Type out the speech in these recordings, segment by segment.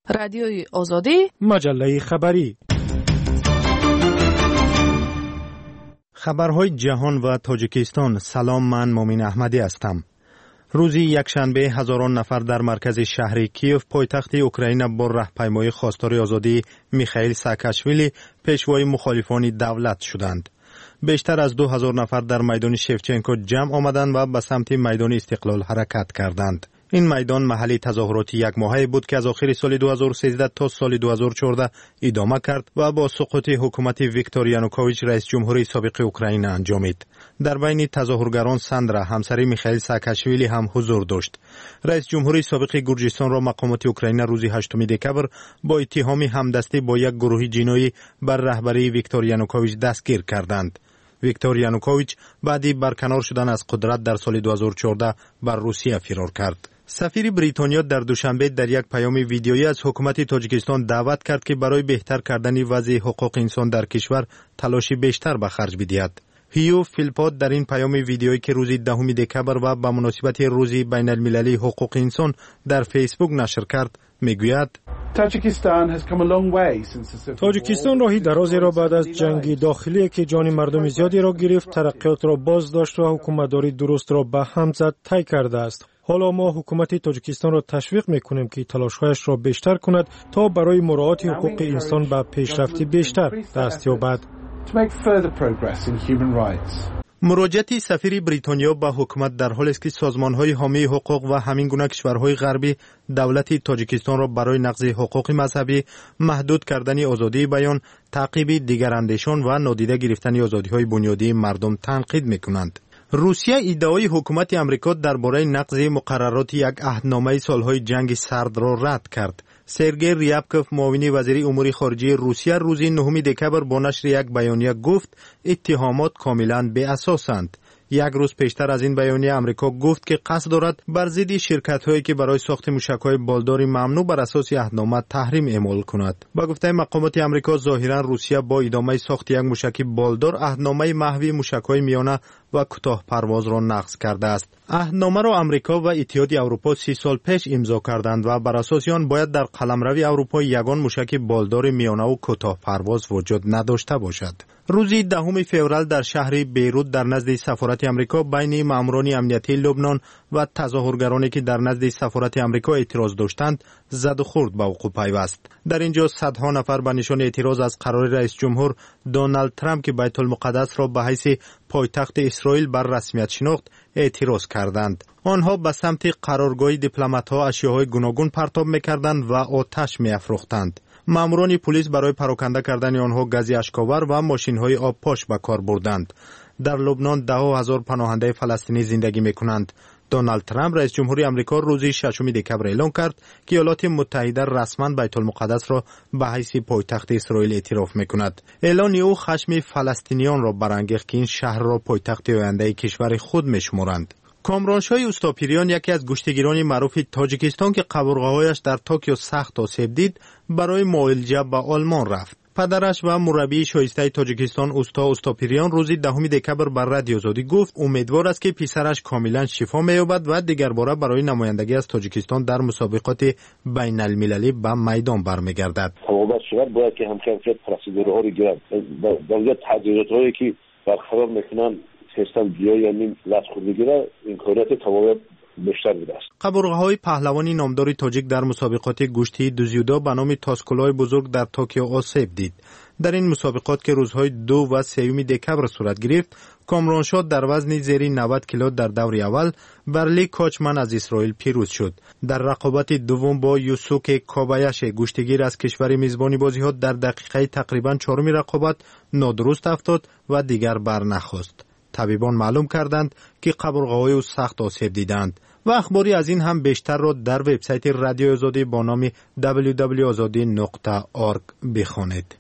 رادیوی آزادی، مجله خبری. خبرهای جهان و تاجیکستان. سلام، من مومین احمدی هستم. روزی یکشنبه هزاران نفر در مرکز شهر کیف پایتخت اوکراین با راهپیمایی خواستار آزادی میخائیل ساکاشویلی پیشوای مخالفان دولت شدند. بیشتر از 2000 نفر در میدان شفچنکو جمع آمدند و به سمت میدان استقلال حرکت کردند. این میدان محلی تظاهرات یک ماهه بود که از آخر سال 2013 تا سال 2014 ادامه کرد و با سقوط حکومت ویکتور یانوکوویچ رئیس جمهوری سابق اوکراین انجامید. در بین تظاهرگران ساندرا همسر میخائیل ساکاشویلی هم حضور داشت. رئیس جمهوری سابق گرجستان را مقامات اوکراین روز 8 دکبر با اتهام همدستی با یک گروه جنایی بر رهبری ویکتور یانوکوویچ دستگیر کردند. ویکتور یانوکوویچ بعدی برکنار شدن از قدرت در سال 2014 بر روسیه فرار کرد. سفیر بریتانیا در دوشنبه در یک پیام ویدیویی از حکومت تاجیکستان دعوت کرد که برای بهتر کردن وضع حقوق انسان در کشور تلاشی بیشتر به خرج بدهد. هیو فیلپات در این پیام ویدیویی که روز 10 دکبر و به مناسبت روز بین المللی حقوق انسان در فیسبوک نشر کرد میگوید: تاجیکستان راهی درازی را بعد از جنگ داخلی که جان مردم زیادی را گرفت، ترقیات را باز داشت و حکومتداری درست را به هم زد طی کرده است. حالا ما حکومت تاجیکستان را تشویق میکنیم که تلاش‌هایش را بیشتر کند تا برای مراعات حقوق انسان به پیشرفتی بیشتر دست یابد. مراجعت سفیر بریتانیا به حکومت در حالی است که سازمان‌های حامی حقوق و همین گونه کشورهای غربی دولت تاجیکستان را برای نقض حقوق مذهبی، محدود کردن آزادی بیان، تعقیب دیگراندیشان و نادیده گرفتن آزادی‌های بنیادی مردم تنقید می‌کنند. روسیه ادعای حکومت آمریکا درباره نقض مقررات یک عهدنامه سالهای جنگ سرد را رد کرد. سرگئی ریابکوف معاون وزیر امور خارجه روسیه روز 9 دکبر با نشر یک بیانیه گفت اتهامات کاملا بی اساسند. یک روز پیشتر از این بیانیه آمریکا گفت که قصد دارد بر ضد شرکت‌هایی که برای ساخت موشک‌های بالدار ممنوع بر اساس عهدنامه تحریم اعمال کند. با گفته مقامات آمریکا ظاهراً روسیه با ادامه ساخت یک موشک بالدار عهدنامه محوی موشک‌های میانه و کوتاه پرواز را نقض کرده است. عهدنامه را آمریکا و اتحادیه اروپا 30 سال پیش امضا کردند و بر اساس آن باید در قلمرو اروپا یگان موشک بالدار میانه و کوتاه پرواز وجود نداشته باشد. روز 10 فوریه در شهر بیروت در نزد سفارت آمریکا بین ماموران امنیتی لبنان و تظاهرگرانی که در نزد سفارت آمریکا اعتراض داشتند زد و خورد به وقوع پیوست. در اینجا صدها نفر به نشان اعتراض از قرار رئیس جمهور دونالد ترامپ که بیت المقدس را به حیث پایتخت اسرائیل بر رسمیت شناخت اعتراض کردند. آنها به سمت قرارگاه دیپلمات‌ها اشیاءهای گوناگون پرتاب می‌کردند و آتش می‌افروختند. ماموران پلیس برای پراکنده کردن آنها گاز اشک‌آور و ماشین‌های آبپاش به کار بردند. در لبنان 10,000 پناهنده فلسطینی زندگی می‌کنند. دونالد ترامپ رئیس جمهوری آمریکا روز 6 دکبر اعلام کرد که ایالات متحده رسما بیت المقدس را به حیث پایتخت اسرائیل اعتراف می‌کند. اعلان او خشم فلسطینیان را برانگیخت که این شهر را پایتخت آینده کشور خود می‌شمارند. کامرانشاه اوستاپیریان یکی از گشتگیران معروف تاجیکستان که قبرغه‌هایش در توکیو سخت آسیب دید برای معالجه به آلمان رفت. پدرش و مربی شایسته تاجیکستان اوستاپیریان روز 10 دکبر بر رادیو آزادی گفت امیدوار است که پسرش کاملا شفا می‌یابد و دیگر باره برای نمایندگی از تاجیکستان در مسابقات بین المللی به میدان برمیگردد. تمام شود باید که همکاری پروسیدورها رو گیرد در تغییراتی که برقرار می‌کنن سیستم بیا یعنی لطخ میگیره این کاریت تمام بیشتر بوده است. قبرغه‌های پهلوانی نامدار تاجیک در مسابقات گشتی دوزیودا به نام تاسکولای بزرگ در توکیو آسیب دید. در این مسابقات که روزهای 2 و 3 دکبر صورت گرفت، کامرانشاه در وزن زیر 90 کیلو در دور اول برلی کوچمن از اسرائیل پیروز شد. در رقابت دوم با یوسوک کابایش گشتگیر از کشور میزبانی بازی‌ها در دقیقه تقریباً 4 رقابت نادرست افتاد و دیگر برنخواست. طبیبان معلوم کردند که قبرغه‌های او سخت آسیب دیدند و اخباری از این هم بیشتر را در وبسایت رادیو آزادی با نام www.azadi.org بخوانید.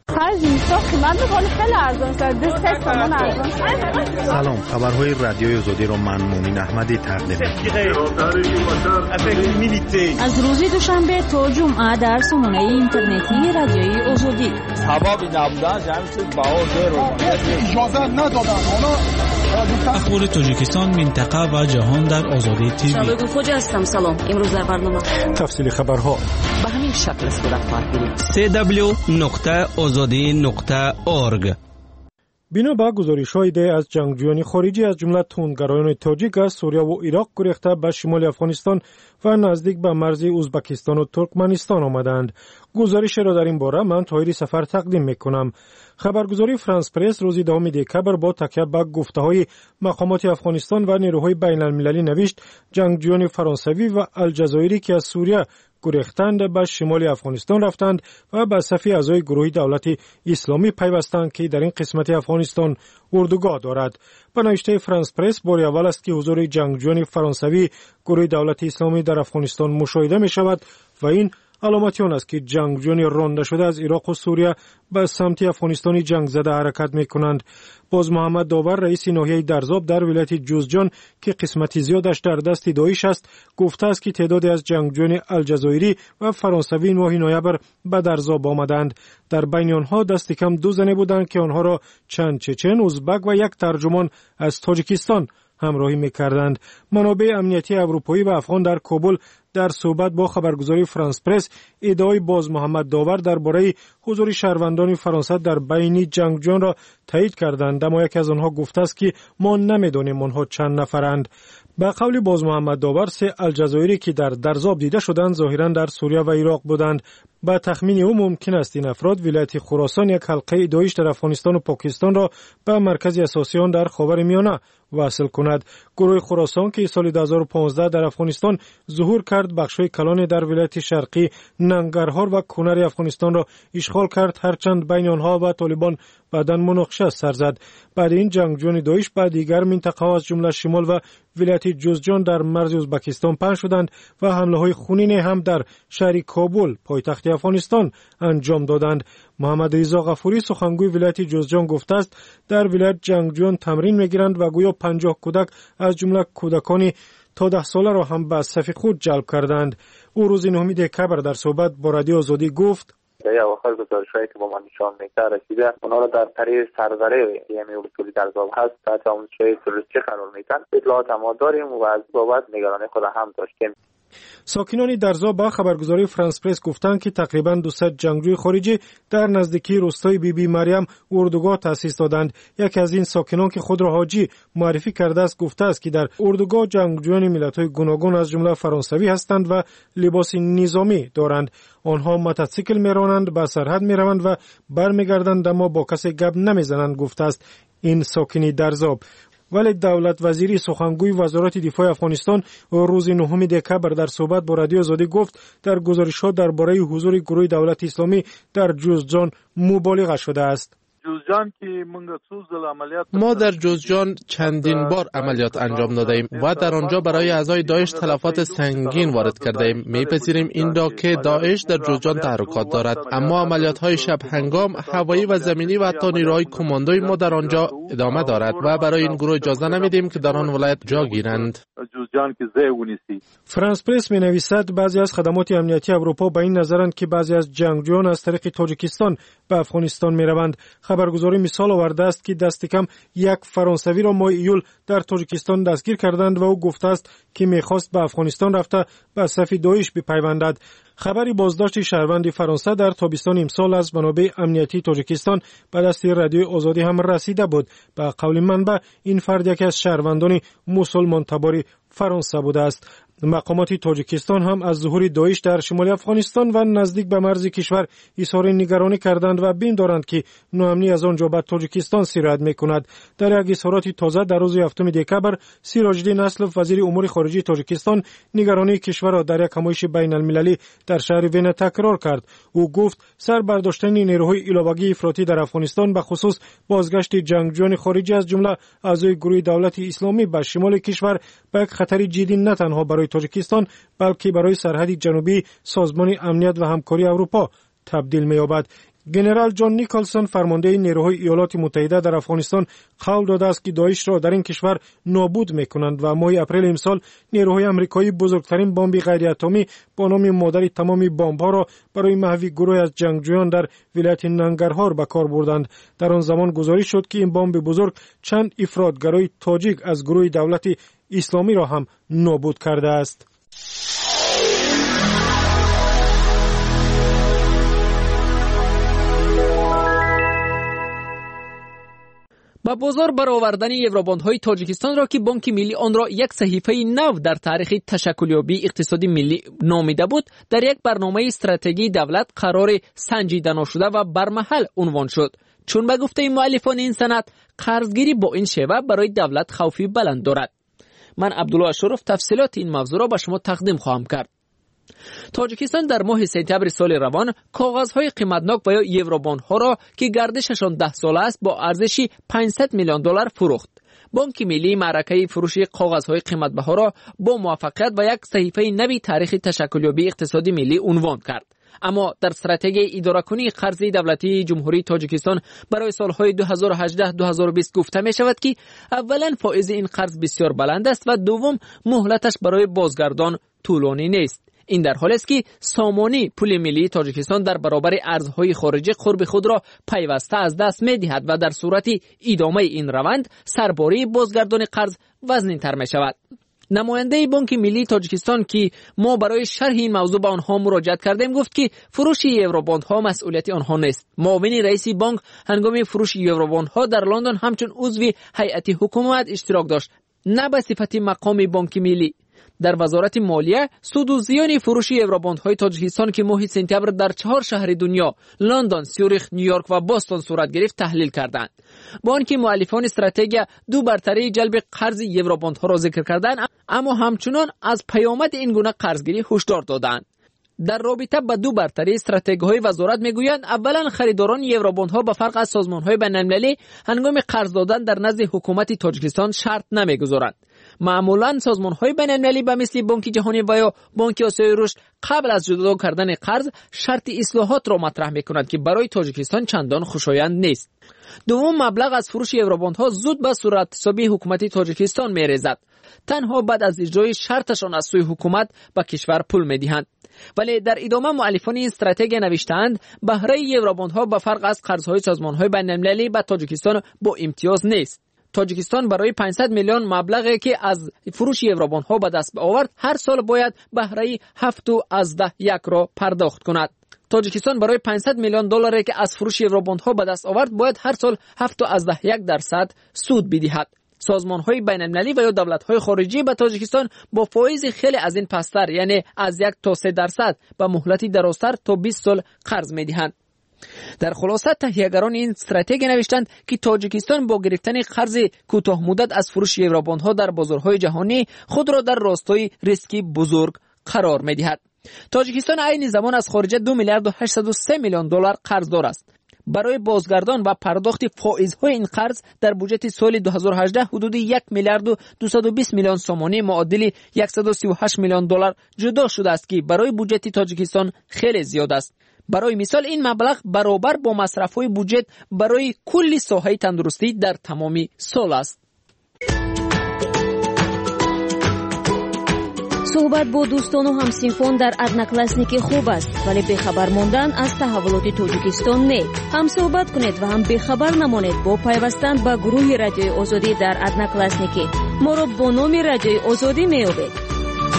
سلام، خبرهای رادیو آزادی را من مومین احمدی تقدیم می‌کنم. از روز دوشنبه تا جمعه در سامانه اینترنتی رادیوی آزادی. سبب نبودن جمعیت بهادر رو اجازه ندادن. اخبار تاجیکستان، منطقه و جهان در آزادی تیوی. شبکه خوج هستم. سلام. امروز در برنامه تفصیل خبرها. به همین شکل صورت خواهد گرفت. www.azadi.org. بنا به گزارش‌های از جنگجویان خارجی از جمله تندگرایان تاجیک از سوریه و عراق گریخته به شمال افغانستان و نزدیک به مرز ازبکستان و ترکمنستان آمدند. گزارش را در این باره من طاهری سفر تقدیم می‌کنم. خبرگزاری فرانس پرس روز 10 دکبر با تکیه به گفته‌های مقامات افغانستان و نیروهای بین‌المللی نوشت جنگجویان فرانسوی و الجزایری که از سوریه گریختند به شمال افغانستان رفتند و به صف اعضای گروه دولت اسلامی پیوستند که در این قسمت افغانستان اردوگاه دارد. به نوشته فرانس پرس بار اول است که حضور جنگجویان فرانسوی گروه دولت اسلامی در افغانستان مشاهده می شود و این علامتی آن است که جنگجویان رانده شده از عراق و سوریه به سمت افغانستان جنگ زده حرکت می کنند. باز محمد داور رئیس ناحیه درزاب در ولایت جوزجان که قسمتی زیادش در دست داعش است گفته است که تعدادی از جنگجویان الجزایری و فرانسوی این ماه نوامبر به درزاب آمدند. در بین آنها دست کم 2 زنه بودند که آنها را چند چچن، ازبک و یک ترجمان از تاجیکستان همراهی می‌کردند. منابع امنیتی اروپایی و افغان در کابل در صحبت با خبرگزاری فرانس پرس ادعای باز محمد داور درباره حضور شهروندان فرانسه در بین جنگجویان را تایید کردند، اما یکی از آنها گفته است که ما نمی‌دانیم آنها چند نفرند. به قول باز محمد داور 3 الجزایری که در درزاب دیده شدند ظاهراً در سوریه و عراق بودند. با تخمین او ممکن است این افراد ولایت خراسان یک حلقه داعش در افغانستان و پاکستان را به مرکز اساسی آن در خاورمیانه وصل کند. گروه خراسان که سال 2015 در افغانستان ظهور کرد بخش‌های کلان در ولایت شرقی ننگرهار و کنر افغانستان را اشغال کرد، هرچند بین آنها و طالبان بعداً مناقشه سر زد. بعد این جنگجویان داعش به دیگر منطقه از جمله شمال و ولایت جوزجان در مرز ازبکستان پناه شدند و حمله‌های خونین هم در شهر کابل پایتخت افغانستان انجام دادند. محمد رضا غفوری سخنگوی ولایت جوزجان گفته است در ولایت جنگجویان تمرین می‌گیرند و گویا 50 کودک از جمله کودکان تا 10 ساله را هم به صف خود جلب کردند. او روز 9 دکبر در صحبت با رادیو آزادی گفت یا آخر گزارش‌هایی که با ما نشان می‌دهد رسیده اونا را در طریق سرزره یعنی اصولی درزاب هست تحت آموزش‌های تروریستی قرار میدن. اطلاعات ما داریم و از بابت نگرانی خود هم داشتیم. ساکنان درزاب با خبرگزاری فرانس پرس گفتند که تقریباً 200 جنگجوی خارجی در نزدیکی روستای بیبی مریم اردوگاه تأسیس دادند. یکی از این ساکنان که خود را حاجی معرفی کرده است گفته است که در اردوگاه جنگجویان ملت‌های گوناگون از جمله فرانسوی هستند و لباس نظامی دارند. آنها موتورسیکل میرانند، به سرحد میروند و برمیگردند اما با کسی گپ نمیزنند گفته است این ساکنی درزاب. ولی دولت وزیری سخنگوی وزارت دفاع افغانستان روز 9 دکبر در صحبت با رادیو آزادی گفت در گزارش‌ها درباره حضور گروه دولت اسلامی در جوزجان مبالغه شده است. ما در جوزجان چندین بار عملیات انجام داده ایم و در آنجا برای اعضای داعش تلفات سنگین وارد کرده ایم. میپذیریم این را که داعش در جوزجان تحرکات دارد، اما عملیات های شب هنگام هوایی و زمینی و حتی نیروهای کماندوی ما در آنجا ادامه دارد و برای این گروه اجازه نمیدیم که در آن ولایت جا گیرند. فرانس پرس می نویسد بعضی از خدمات امنیتی اروپا به این نظرند که بعضی از جنگجویان از طریق تاجیکستان به افغانستان می روند. خبرگزاری مثال آورده است که دست کم 1 فرانسوی را ماه ایول در تاجیکستان دستگیر کردند و او گفته است که می‌خواست به افغانستان رفته به صف داعش بپیوندد. خبری بازداشت شهروند فرانسه در تابستان امسال از منابع امنیتی تاجیکستان به دست رادیو آزادی هم رسیده بود. به قول منبع این فرد یکی از شهروندان مسلمان تبار فرانسه بوده است. مقامات تاجیکستان هم از ظهور داعش در شمال افغانستان و نزدیک به مرز کشور اظهار نگرانی کردند و بین دارند که ناامنی از آنجا به تاجیکستان سرایت می‌کند. در یک اظهارات تازه در روز 7 دکبر سیراج‌الدین اسلف وزیر امور خارجه تاجیکستان نگرانی کشور را در یک همایش بین‌المللی در شهر وین تکرار کرد. او گفت سر برداشتن نیروهای ایلابگی افراطی در افغانستان به خصوص بازگشت جنگجویان خارجی از جمله اعضای گروه دولت اسلامی به شمال کشور به یک خطر جدی نه تنها برای تاجیکستان بلکه برای سرحد جنوبی سازمان امنیت و همکاری اروپا تبدیل می‌یابد. ژنرال جان نیکلسون فرمانده نیروهای ایالات متحده در افغانستان قول داده است که داعش را در این کشور نابود می‌کنند و ماه اپریل امسال نیروهای آمریکایی بزرگترین بمب غیر اتمی با نام مادر تمام بمب‌ها را برای محو گروه از جنگجویان در ولایت ننگرهار به کار بردند. در آن زمان گزارش شد که این بمب بزرگ چند افراطگرای تاجیک از گروه دولت اسلامی را هم نابود کرده است. با بازار برآوردن یوروباندهای تاجیکستان را که بانک ملی آن را یک صحیفه نو در تاریخ تشکلیابی اقتصادی ملی نامیده بود، در یک برنامه استراتژی دولت قرار سنجیده نشده و برمحل عنوان شد. چون به گفته مؤلفان این سند، قرضگیری با این شیوه برای دولت خوفی بلند دارد. من عبدالله اشرف تفصیلات این موضوع را به شما تقدیم خواهم کرد. تاجیکستان در ماه سپتامبر سال روان کاغذهای قیمتناک و یا یوروباندها را که گردششان 10 ساله است با ارزش 500 میلیون دلار فروخت. بانک ملی معرکه فروش کاغذهای قیمتبها را با موفقیت و یک صحیفه نوی تاریخ تشکلیابی اقتصادی ملی عنوان کرد. اما در استراتژی اداره کنی قرض دولتی جمهوری تاجیکستان برای سالهای 2018-2020 گفته می شود که اولا فائز این قرض بسیار بلند است و دوم مهلتش برای بازگردان طولانی نیست. این در حالی است که سامانی پول ملی تاجیکستان در برابر ارزهای خارجی قرب خود را پیوسته از دست می دهد و در صورت ادامه این روند سرباری بازگردان قرض وزن‌تر می شود. نماینده بانک ملی تاجیکستان که ما برای شرح این موضوع به آنها مراجعه کردیم گفت که فروش یوروباندها مسئولیت آنها نیست. معاون رئیس بانک هنگام فروش یوروباندها در لندن همچون عضو هیئت حکومت اشتراک داشت، نه به صفت مقام بانک ملی. در وزارت مالیه سود و زیان فروش یوروباندهای تاجیکستان که ماه سپتامبر در 4 شهر دنیا لندن، سوریخ، نیویورک و بوستون صورت گرفت تحلیل کردند. با آنکه مؤلفان استراتژی دو برتری جلب قرض یوروباندها را ذکر کردند، اما همچنان از پیامد این گونه قرضگیری هشدار دادند. در رابطه با دو برتری استراتژی‌های وزارت میگویند اولا خریداران یوروباندها به فرق از سازمان‌های بین‌المللی هنگام قرض دادن در نزد حکومت تاجیکستان شرط نمیگذارند. معمولاً سازمان‌های بین‌المللی به مثل بانک جهانی و یا بانک آسیای رشد قبل از جدا کردن قرض شرط اصلاحات را مطرح می‌کنند که برای تاجیکستان چندان خوشایند نیست. دوم مبلغ از فروش یوروباندها زود به صورت حسابی حکومت تاجیکستان می‌ریزد. تنها بعد از اجرای شرطشان از سوی حکومت به کشور پول می‌دهند. ولی در ادامه مؤلفان این استراتژی نوشتند بهره یوروباندها به فرق از قرض‌های سازمان‌های بین‌المللی به تاجیکستان با امتیاز نیست. تاجیکستان برای 500 میلیون مبلغی که از فروش یوروباندها به دست آورد هر سال باید بهره 7.1 را پرداخت کند. تاجیکستان برای 500 میلیون دلاری که از فروش یوروباندها به دست آورد باید هر سال 7.1% سود بدهد. سازمان‌های بین‌المللی و یا دولت‌های خارجی به تاجیکستان با فایز خیلی از این پستر یعنی از 1 تا 3% به مهلتی درازتر تا 20 سال قرض می‌دهند. در خلاصه تهیه‌گران این استراتژی نوشتند که تاجیکستان با گرفتن قرض کوتاه مدت از فروش یوروباندها در بازارهای جهانی خود را در راستای ریسکی بزرگ قرار می‌دهد. تاجیکستان عین زمان از خارج 2 میلیارد و 803 میلیون دلار قرضدار است. برای بازگردان و پرداخت فائزهای این قرض در بودجت سال 2018 حدود 1 میلیارد و 220 میلیون سومانی معادل 138 میلیون دلار جدا شده است که برای بودجت تاجیکستان خیلی زیاد است. برای مثال این مبلغ برابر با مصرف‌های بودجت برای کل ساحه تندرستی در تمام سال است. صحبت با دوستان و همسینفان در ادناکلاسنیک خوب است، ولی بخبر ماندن از تحولات تاجیکستان نه. هم صحبت کنید و هم بخبر نمانید با پیوستن به گروه رادیوی آزادی در ادناکلاسنیک. ما را با نام رادیوی آزادی می‌یابید.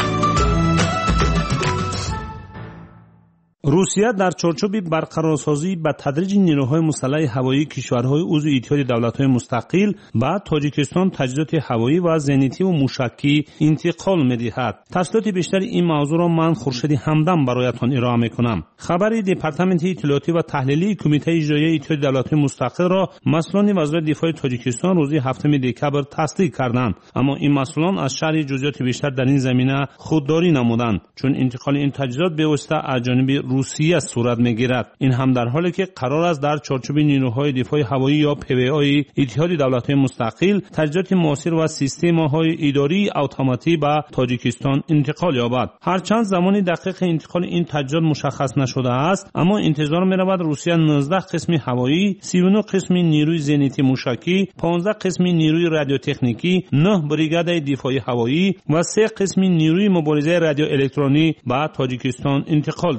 روسیه در چارچوب برقرارسازی به تدریج نیروهای مسلح هوایی کشورهای عضو اتحاد دولت‌های مستقل به تاجیکستان تجهیزات هوایی و زنیتی و موشکی انتقال می‌دهد. تفصیلات بیشتر این موضوع را من خورشید همدم برایتان ارائه می‌کنم. خبر دپارتمنت اطلاعاتی و تحلیلی کمیته اجرایی اتحاد دولت‌های مستقل را مسئولان وزارت دفاع تاجیکستان روز 7 دکبر تصدیق کردند، اما این مسئولان از شرح جزئیات بیشتر در این زمینه خودداری نمودند، چون انتقال این تجهیزات به واسطه از جانب روسیه صورت میگیرد. این هم در حالی که قرار است در چارچوب نیروهای دفاع هوایی یا PVA اتحاد دولت‌های مستقل تجهیزات معاصر و سیستم‌های اداری اتوماتیک به تاجیکستان انتقال یابد. هرچند زمان دقیق انتقال این تجهیزات مشخص نشده است، اما انتظار می‌رود روسیه 19 قسم هوایی، 39 قسم نیروی زنیتی موشکی، 15 قسم نیروی رادیوتکنیکی، 9 بریگاد دفاعی هوایی و 3 قسم نیروی مبارزه رادیو الکترونی به تاجیکستان انتقال دهد.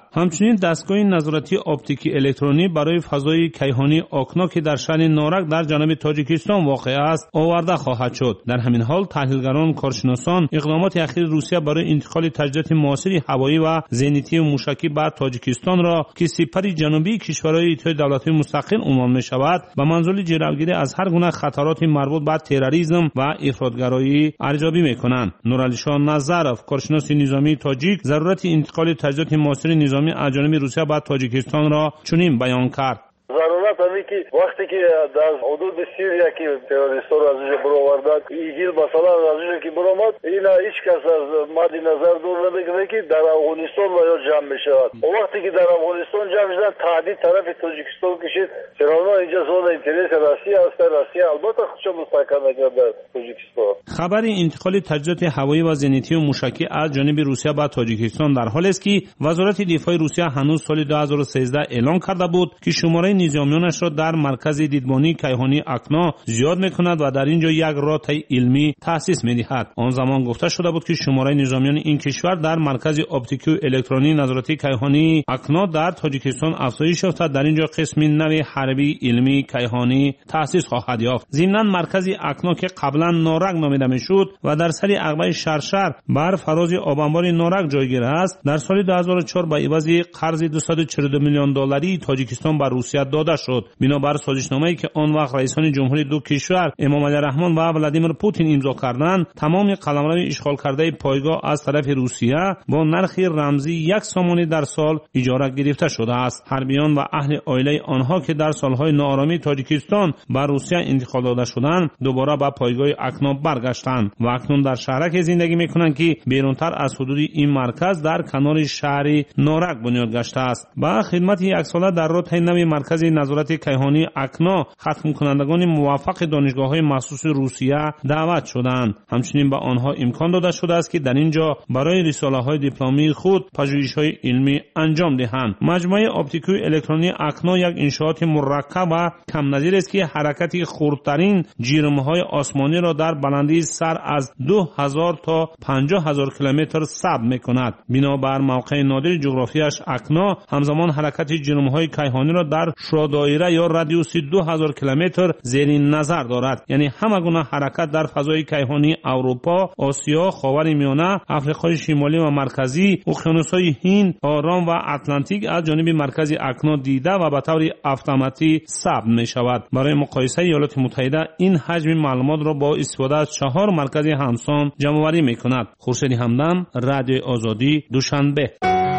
همچنین دستگاه نظارتی اپتیکی الکترونی برای فضای کیهانی آکنا که در شهر نارک در جنوب تاجیکستان واقع است آورده خواهد شد. در همین حال تحلیلگران کارشناسان اقدامات اخیر روسیه برای انتقال تجهیزات معاصر هوایی و زینیتی و موشکی به تاجیکستان را که سپر جنوبی کشورهای اتحاد دولت‌های مستقل عنوان می‌شود به منظور جلوگیری از هر گونه خطرات مربوط به تروریسم و افراطگرایی ارزیابی می‌کنند. نورعلی شاه نظرов کارشناس نظامی تاجیک ضرورت انتقال تجهیزات معاصر نظامی از جانب روسیه به تاجیکستان را چنین بیان کرد: ضرورت همی که وقتی که در حدود سوریه که تروریست‌ها را از اینجا برآوردند ایگیل مثلا از اینجا که برآمد اینا هیچ کس از مد نظر دور نمیگیره که در افغانستان یا جمع میشود. و وقتی که در افغانستان جمع شدن تهدید طرف تاجیکستان کشید چرا اینجا زون اینترس روسیه است. روسیه البته خودش مستحکم نکرده در تاجیکستان. خبر انتقال تجهیزات هوایی و زینتی و موشکی از جانب روسیه به تاجیکستان در حالی است که وزارت دفاع روسیه هنوز سال 2013 اعلان کرده بود که شماره نظامیانش را در مرکز دیدبانی کیهانی اکنا زیاد می‌کند و در اینجا یک راهی علمی تأسیس می‌دهد. آن زمان گفته شده بود که شماره نظامیان این کشور در مرکز اپتیکی و الکترونی نظارتی کیهانی اکنا در تاجیکستان افزایش یافته در اینجا قسمی نوی حربی علمی کیهانی تأسیس خواهد یافت. ضمناً مرکز اکنا که قبلا نارک نامیده میشد و در سر عقبه شرشر بر فراز آبانبار نارک جایگیر است در سال 2004 به عوض قرض 242 میلیون دلاری تاجیکستان به روسیه داده شد. بنابر سازشنامه‌ای که آن وقت رئیسان جمهوری دو کشور امام علی رحمان و ولادیمیر پوتین امضا کردند تمام قلمروی اشغال کرده پایگاه از طرف روسیه با نرخ رمزی 1 سومانی در سال اجاره گرفته شده است. حربیان و اهل عائله آنها که در سالهای ناآرامی تاجیکستان به روسیه انتقال داده شدند دوباره به پایگاه اکنا برگشتند و اکنون در شهرک زندگی میکنند که بیرونتر از حدود این مرکز در کنار شهر نارک بنیاد گشته است. با خدمت یک ساله در راه نوی مرکز نظارت کیهانی اکنا ختم کنندگان موفق دانشگاه‌های مخصوص روسیه دعوت شدند. همچنین به آنها امکان داده شده است که در اینجا برای رساله‌های دیپلمی خود پژوهش‌های علمی انجام دهند. مجموعه اپتیکی الکترونی اکنا یک انشاءات مرکب و کم نظیر است که حرکت خردترین جرم‌های آسمانی را در بلندی سر از 2000 تا 50000 کیلومتر ثبت می‌کند. بنابر موقع نادر جغرافیاش اکنا همزمان حرکت جرم‌های کیهانی را در شعاع یا رادیوس 2000 کیلومتر زیر نظر دارد. یعنی همه گونه حرکت در فضای کیهانی اروپا، آسیا، خاورمیانه، آفریقای شمالی و مرکزی، اقیانوس‌های هند، آرام و اتلانتیک از جانب مرکز اکنا دیده و به طور اتوماتیک ثبت می‌شود. برای مقایسه ایالات متحده این حجم معلومات را با استفاده از 4 مرکز همسان جمع‌آوری می‌کند. خورشید همدم، رادیو آزادی، دوشنبه.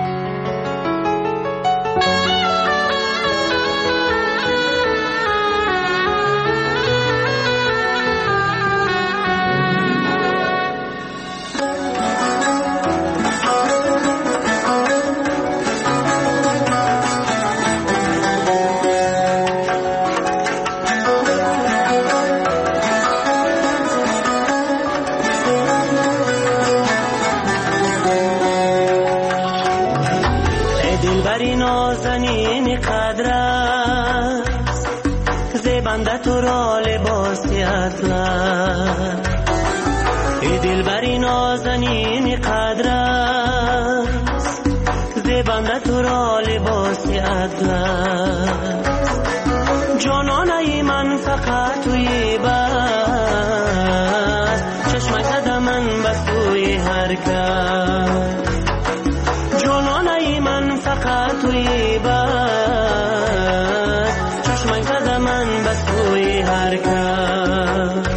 جانانه من فقط توی بس چشمک من بس توی حرکت جانانه من فقط توی بس چشمک من بس توی حرکت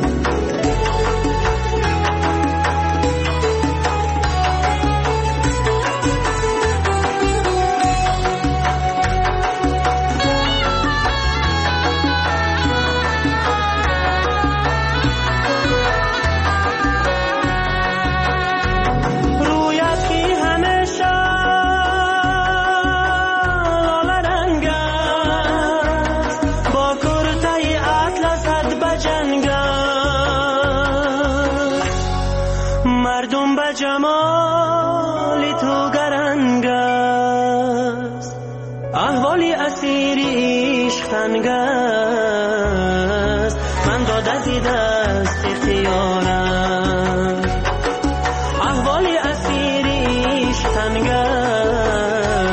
من داده زی دست اختیارم احوال اسیر عشق تنگ است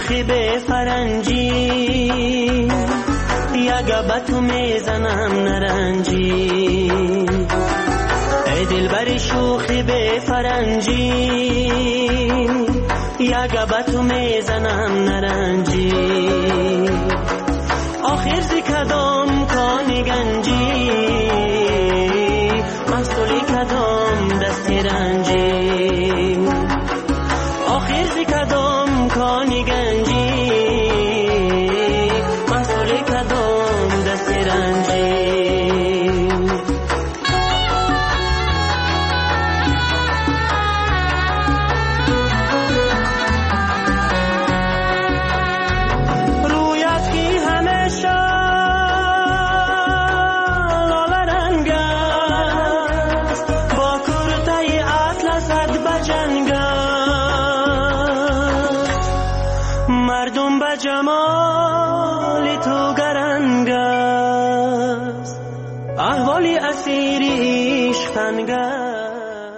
شوخی به فرنجی یگه به تو میزنم نرنجی ای دلبر شوخی به فرنجی یگه به تو میزنم نرنجی آخر زی کدام کانی گنجی محصولی کدام دستی رنجی آخر زی کدام کانی گنجی محصولی کدام دستی رنجی جمال تو گرنگ است احوالی اسیری عشق تنگ است.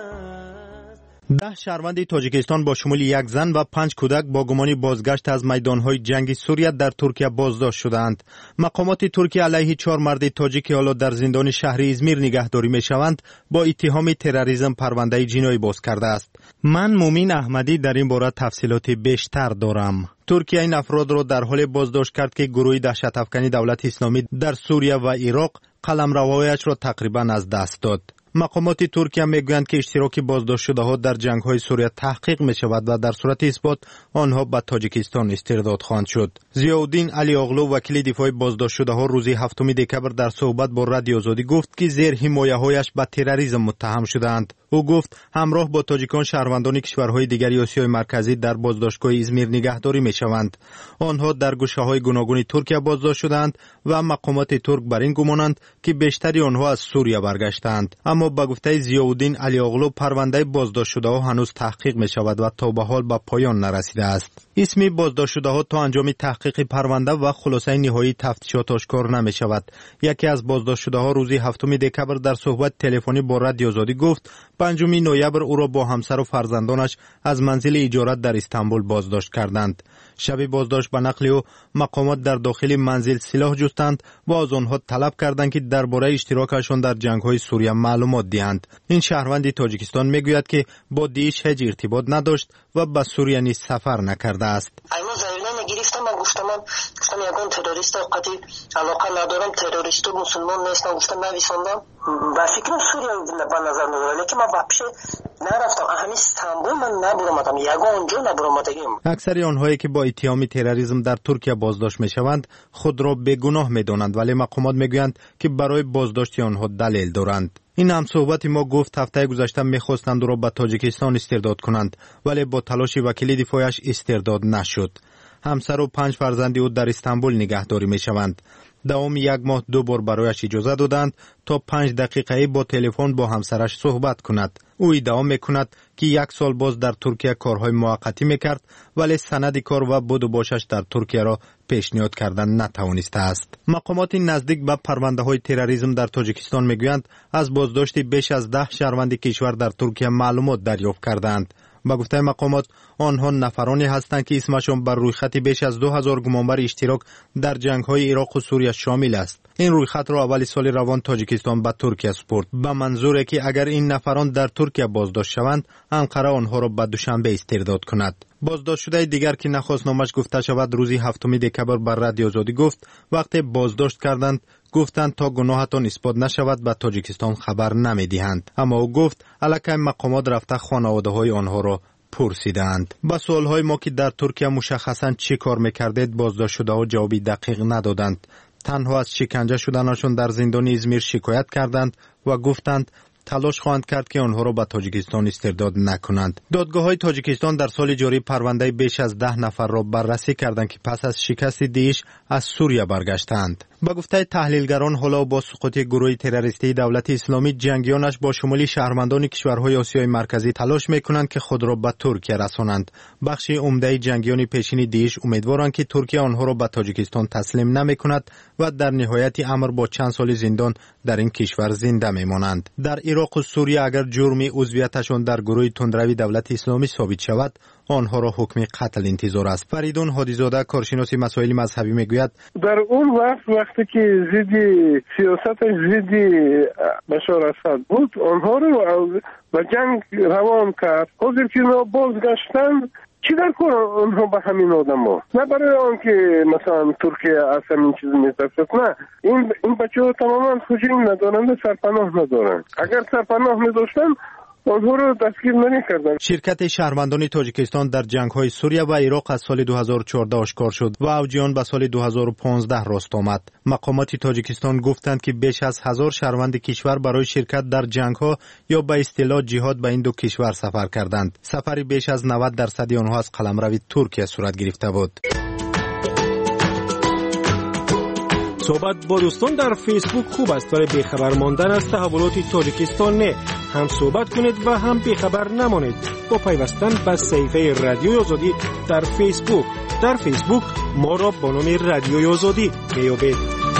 10 شهروند تاجیکستان با شمول یک زن و 5 کودک با گمان بازگشت از میدانهای جنگ سوریه در ترکیه بازداشت شدند. مقامات ترکیه علیه 4 مرد تاجیک حالا در زندان شهری ازمیر نگهداری میشوند با اتهام تروریسم پرونده جنایی باز کرده است. من مومین احمدی در این باره تفصیلات بیشتر دارم. ترکیه این افراد را در حال بازداشت کرد که گروه دهشت افکنی دولت اسلامی در سوریه و عراق قلمروایش را تقریبا از دست داد. مقامات ترکیه میگویند که اشتراک بازداشت شده ها در جنگ های سوریه تحقیق می شود و در صورت اثبات آنها به تاجیکستان استرداد خواهند شد. ضیاءالدین علی اغلو وکیل دفاع بازداشت شده ها روز 7 دکبر در صحبت با رادیو آزادی گفت که زیر حمایه هایش به تروریسم متهم شدند. او گفت همراه با تاجیکان شهروندان کشورهای دیگر آسیای مرکزی در بازداشتگاه ازمیر نگهداری می شوند. آنها در گوشه‌های گوناگون ترکیه بازداشت شدند و مقامات ترک بر این گمانند که بیشتری آنها از سوریه برگشتند. اما با گفته ضیاءالدین علی اغلو پرونده بازداشت شده ها هنوز تحقیق می شود و تا به حال به پایان نرسیده است. اسم بازداشت شده ها تا انجام تحقیق پرونده و خلاصه نهایی تفتیشات آشکار نمی شود. یکی از بازداشت شده ها روز 7 دکبر در صحبت تلفنی با رادیو آزادی گفت 5 نوامبر او را با همسر و فرزندانش از منزل اجارت در استانبول بازداشت کردند. شب بازداشت به نقل او مقامات در داخل منزل سلاح جستند و از آنها طلب کردند که درباره اشتراکشان در جنگ‌های سوریه معلومات دهند. این شهروند تاجیکستان میگوید که با داعش هیچ ارتباط نداشت و به سوریه نیز سفر نکرده است. گرفتم من گفتم یگان تروریست قطعی علاقه ندارم، تروریست و مسلمان نیستم، گفتم نویساندم با فکرم سوریه به نظر ندارم، لیکن من واپس نرفتم. همین استانبول من نبرامدم، یگان اونجا نبرامدگیم. اکثر آنهایی که با اتهام تروریسم در ترکیه بازداشت میشوند خود را بیگناه میدانند، ولی مقامات میگویند که برای بازداشت آنها دلیل دارند. این هم صحبت ما گفت هفته گذشته میخواستند او را به تاجیکستان استرداد کنند، ولی با تلاش وکیل دفاعش استرداد نشد. همسر و 5 فرزند او در استانبول نگهداری می شوند. دوام 1 ماه 2 بار برایش اجازه دادند تا 5 دقیقه با تلفن با همسرش صحبت کند. او ادعا می کند که 1 سال باز در ترکیه کارهای موقتی می کرد، ولی سند کار و بود و باشش در ترکیه را پیشنهاد کردن نتوانسته است. مقامات نزدیک به پرونده های تروریسم در تاجیکستان می گویند از بازداشت بیش از 10 شهروند کشور در ترکیه معلومات دریافت کردند. با گفته مقامات آنها نفرانی هستند که اسمشان بر رویخط بیش از 2000 گمانبر اشتراک در جنگ‌های عراق و سوریه شامل است. این رویخط را اول سال روان تاجیکستان به ترکیه سپرد به منظوری که اگر این نفران در ترکیه بازداشت شوند انقره آنها را به دوشنبه استرداد کند. بازداشت شده دیگر که نخواست نامش گفته شود روز 7 دکبر بر رادیو آزادی گفت وقتی بازداشت کردند گفتند تا گناهتان اثبات نشود به تاجیکستان خبر نمیدهند. اما او گفت الکی مقامات رفته خانواده‌های آنها را پرسیدند. با سوال‌های ما که در ترکیه مشخصاً چی کار می‌کردید بازداشت شده ها جوابی دقیق ندادند. تنها از شکنجه شدنشان در زندان ازمیر شکایت کردند و گفتند تلاش خواهند کرد که آنها را به تاجیکستان استرداد نکنند. دادگاه‌های تاجیکستان در سال جاری پرونده بیش از 10 نفر را بررسی کردند که پس از شکست داعش از سوریه برگشتند. با گفته تحلیلگران حالا با سقوط گروه تروریستی دولت اسلامی جنگیانش با شمول شهروندان کشورهای آسیای مرکزی تلاش میکنند که خود را به ترکیه رسانند. بخش عمده جنگیان پیشین داعش امیدوارند که ترکیه آنها را به تاجیکستان تسلیم نمیکند و در نهایت امر با چند سال زندان در این کشور زنده میمانند. در عراق و سوریه اگر جرم عضویتشان در گروه تندروی دولت اسلامی ثابت شود آنها را حکم قتل انتظار است. فریدون هادیزاده کارشناس مسائل مذهبی میگوید در اون وقتی که ضد سیاست ضد بشار اسد بود آنها رو به جنگ روان کرد. حاضر که بازگشتن چی در کار آنها به همین آدم ها؟ نه برای آن که مثلا ترکیه از همین چیز میترسد. نه، این بچه ها تماما خجین ندارند، سرپناه ندارند. اگر سرپناه میداشتن آنها رو دستگیر نمی‌کردند. شرکت شهروندان تاجیکستان در جنگ‌های سوریه و عراق از سال 2014 آشکار شد و اوج آن به سال 2015 راست آمد. مقامات تاجیکستان گفتند که بیش از 1000 شهروند کشور برای شرکت در جنگ‌ها یا به اصطلاح جهاد به این دو کشور سفر کردند. سفری بیش از 90% آنها از قلمرو ترکیه صورت گرفته بود. صحبت با دوستان در فیسبوک خوب است ولی بیخبر ماندن از تحولات تاجیکستان نه. هم صحبت کنید و هم بیخبر نمانید با پیوستن به صفحه رادیوی آزادی در فیسبوک. در فیسبوک ما را با نام رادیوی آزادی میابید.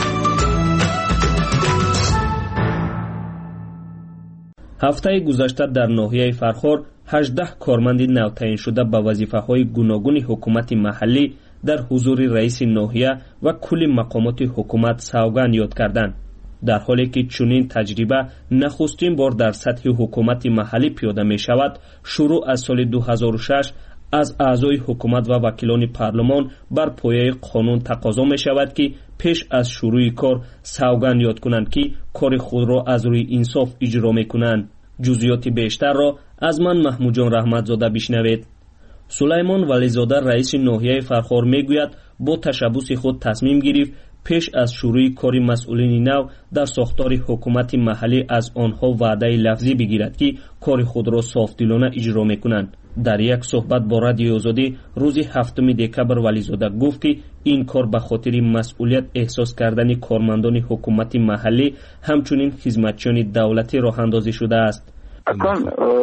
هفته گذشته در ناحیه فرخار 18 کارمند نوتعیین شده به وظیفه‌های گوناگون حکومت محلی در حضور رئیس ناحیه و کل مقامات حکومت سوگند یاد کردند. در حالی که چنین تجربه نخستین بار در سطح حکومت محلی پیاده می شود، شروع از سال 2006 از اعضای حکومت و وکیلان پارلمان بر پایه قانون تقاضا می شود که پیش از شروع کار سوگند یاد کنند که کار خود را از روی انصاف اجرا می کنند. جزئیات بیشتر را از من محمود جان رحمتزاده بشنوید. سلیمان ولیزاده رئیس ناحیه فرخار میگوید با تشبث خود تصمیم گرفت پیش از شروع کار مسئولین نو در ساختار حکومت محلی از آنها وعده لفظی بگیرد که کار خود را صافدلانه اجرا میکنند. در یک صحبت با رادیو آزادی روز 7 دکبر ولیزاده گفت که این کار به خاطر مسئولیت احساس کردن کارمندان حکومت محلی همچنین خدمتچیان دولتی راه اندازی شده است. اکنون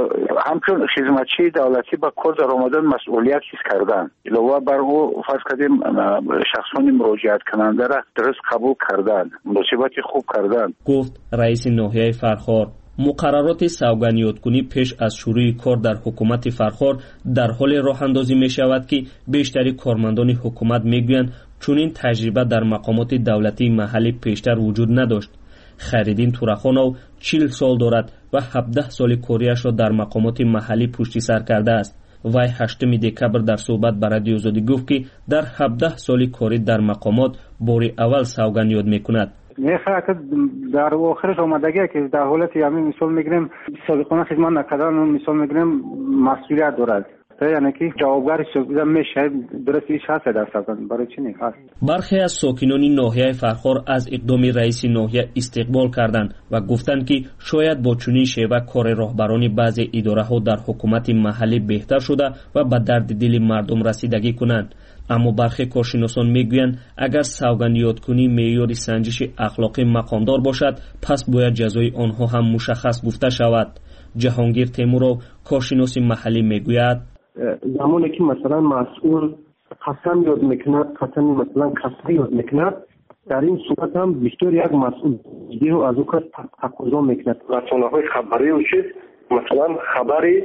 همچون خدمتچی دولتی با کار در آمدن مسئولیت حس کردن، علاوه بر او فرض کردیم شخصان مراجعت کننده را درست قبول کردن، مناسبت خوب کردن، گفت رئیس ناحیه فرخار. مقررات سوگند یادکنی پیش از شروع کار در حکومت فرخار در حال راه اندازی می شود که بیشتر کارمندان حکومت می گویند چنین تجربه در مقامات دولتی محلی پیشتر وجود نداشت. خیرالدین تورخانov 40 سال دارد و 17 سال کاریش را در مقامات محلی پشت سر کرده است. وی 8 دکبر در صحبت با رادیو آزادی گفت که در 17 سال کاری در مقامات بار اول سوگند یاد میکند. میخواد در آخرش آمدگی که در حالت همین مثال میگیریم سابقانه خدمت نکردن مثال میگیریم مسئولیت دارد، یعنی که جوابگارش میشه درستیش هست درصد برای چی نیست. برخی از ساکنان ناحیه فرخار از اقدام رئیس ناحیه استقبال کردند و گفتند که شاید با چنین شیوه کار راهبران بعضی اداره ها در حکومت محلی بهتر شده و به درد دل مردم رسیدگی کنند. اما برخی کارشناسان میگویند اگر سوگند یادکنی معیار سنجش اخلاقی مقامدار باشد پس باید جزای آنها هم مشخص گفته شود. جهانگیر تیمورov کارشناس محلی میگوید زمانی که مثلا مسئول قسم یاد میکند، قسم مثلا کسری یاد میکند، در این صورت هم بیشتر یک مسئول دیگه رو از او کار تقاضا میکند. رسانه های خبری و چیز مثلا خبری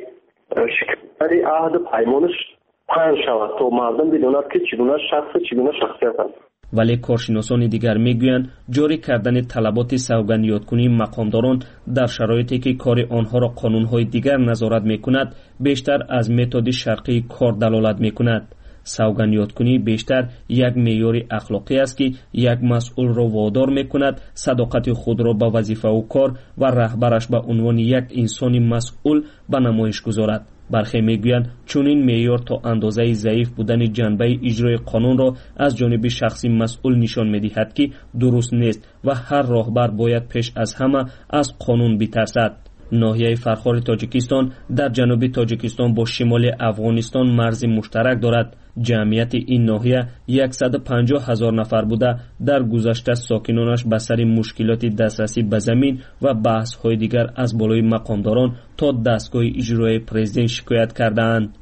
شکلی عهد پیمانش پنج شود تا مردم بدوند که چگونه شخص چگونه شخصیت است. ولی کارشناسان دیگر میگویند جاری کردن طلبات سوگند یادکنی مقامداران در شرایطی که کار آنها را قانونهای دیگر نظارت میکند بیشتر از متد شرقی کار دلالت میکند. سوگند یادکنی بیشتر یک معیار اخلاقی است که یک مسئول را وادار میکند صداقت خود را به وظیفه و کار و رهبرش به عنوان یک انسان مسئول به نمایش گذارد. برخی میگویند چنین معیار تا اندازه ضعیف بودن جنبه اجرای قانون را از جانب شخصی مسئول نشان میدهد که درست نیست و هر راهبر باید پیش از همه از قانون بترسد. ناحیه فرخار تاجیکستان در جنوب تاجیکستان با شمال افغانستان مرز مشترک دارد. جمعیت این ناحیه 150,000 نفر بوده. در گذشته ساکنانش به سر مشکلات دسترسی به زمین و بحث‌های دیگر از بالای مقامداران تا دستگاه اجرایی پرزیدنت شکایت کردند.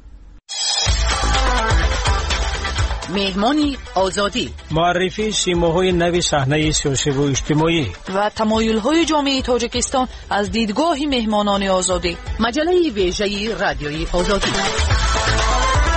مهمانی آزادی، معرفی سیماهای نو صحنه سیاسی و اجتماعی و تمایل‌های جامعه تاجیکستان از دیدگاه مهمانان آزادی. مجله ویژه رادیوی آزادی.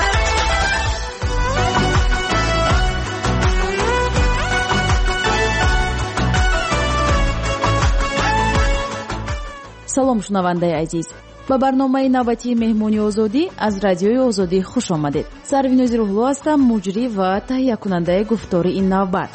салом шунавандаи азиз, ба барномаи навбатии меҳмони озодӣ аз радиои озодӣ хуш омадед. Сарвинози рӯҳло ҳастам, муҷрӣ ва таҳиякунандаи гуфтори ин навбат.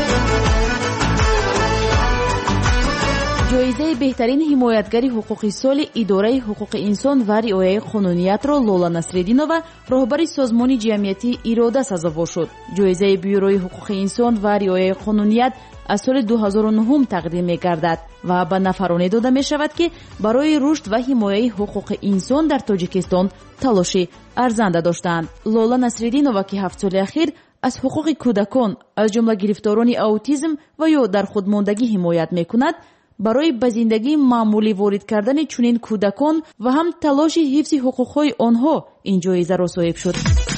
ҷоизаи беҳтарин ҳимоятгари ҳуқуқи соли идораи ҳуқуқи инсон ва риояи қонуниятро Лола Насриддинова, роҳбари созмони ҷамъиятии Ирода сазовор шуд. ҷоизаи бюрои ҳуқуқи инсон ва риояи қонуният аз соли 2009 тақдим мегардад ва ба нафароне дода мешавад, ки барои рушд ва ҳимояи ҳуқуқи инсон дар Тоҷикистон талоши арзанда доштаанд. Лола Насриддинова, ки 7 соли ахир аз ҳуқуқи кӯдакон, аз ҷумла гирифторони аутизм ва ё дар худмондагӣ ҳимоят мекунад, барои ба зиндагии маъмулӣ ворид кардани чунин кӯдакон ва ҳам талоши ҳифзи ҳуқуқҳои онҳо ин ҷоизаро соҳиб шуд.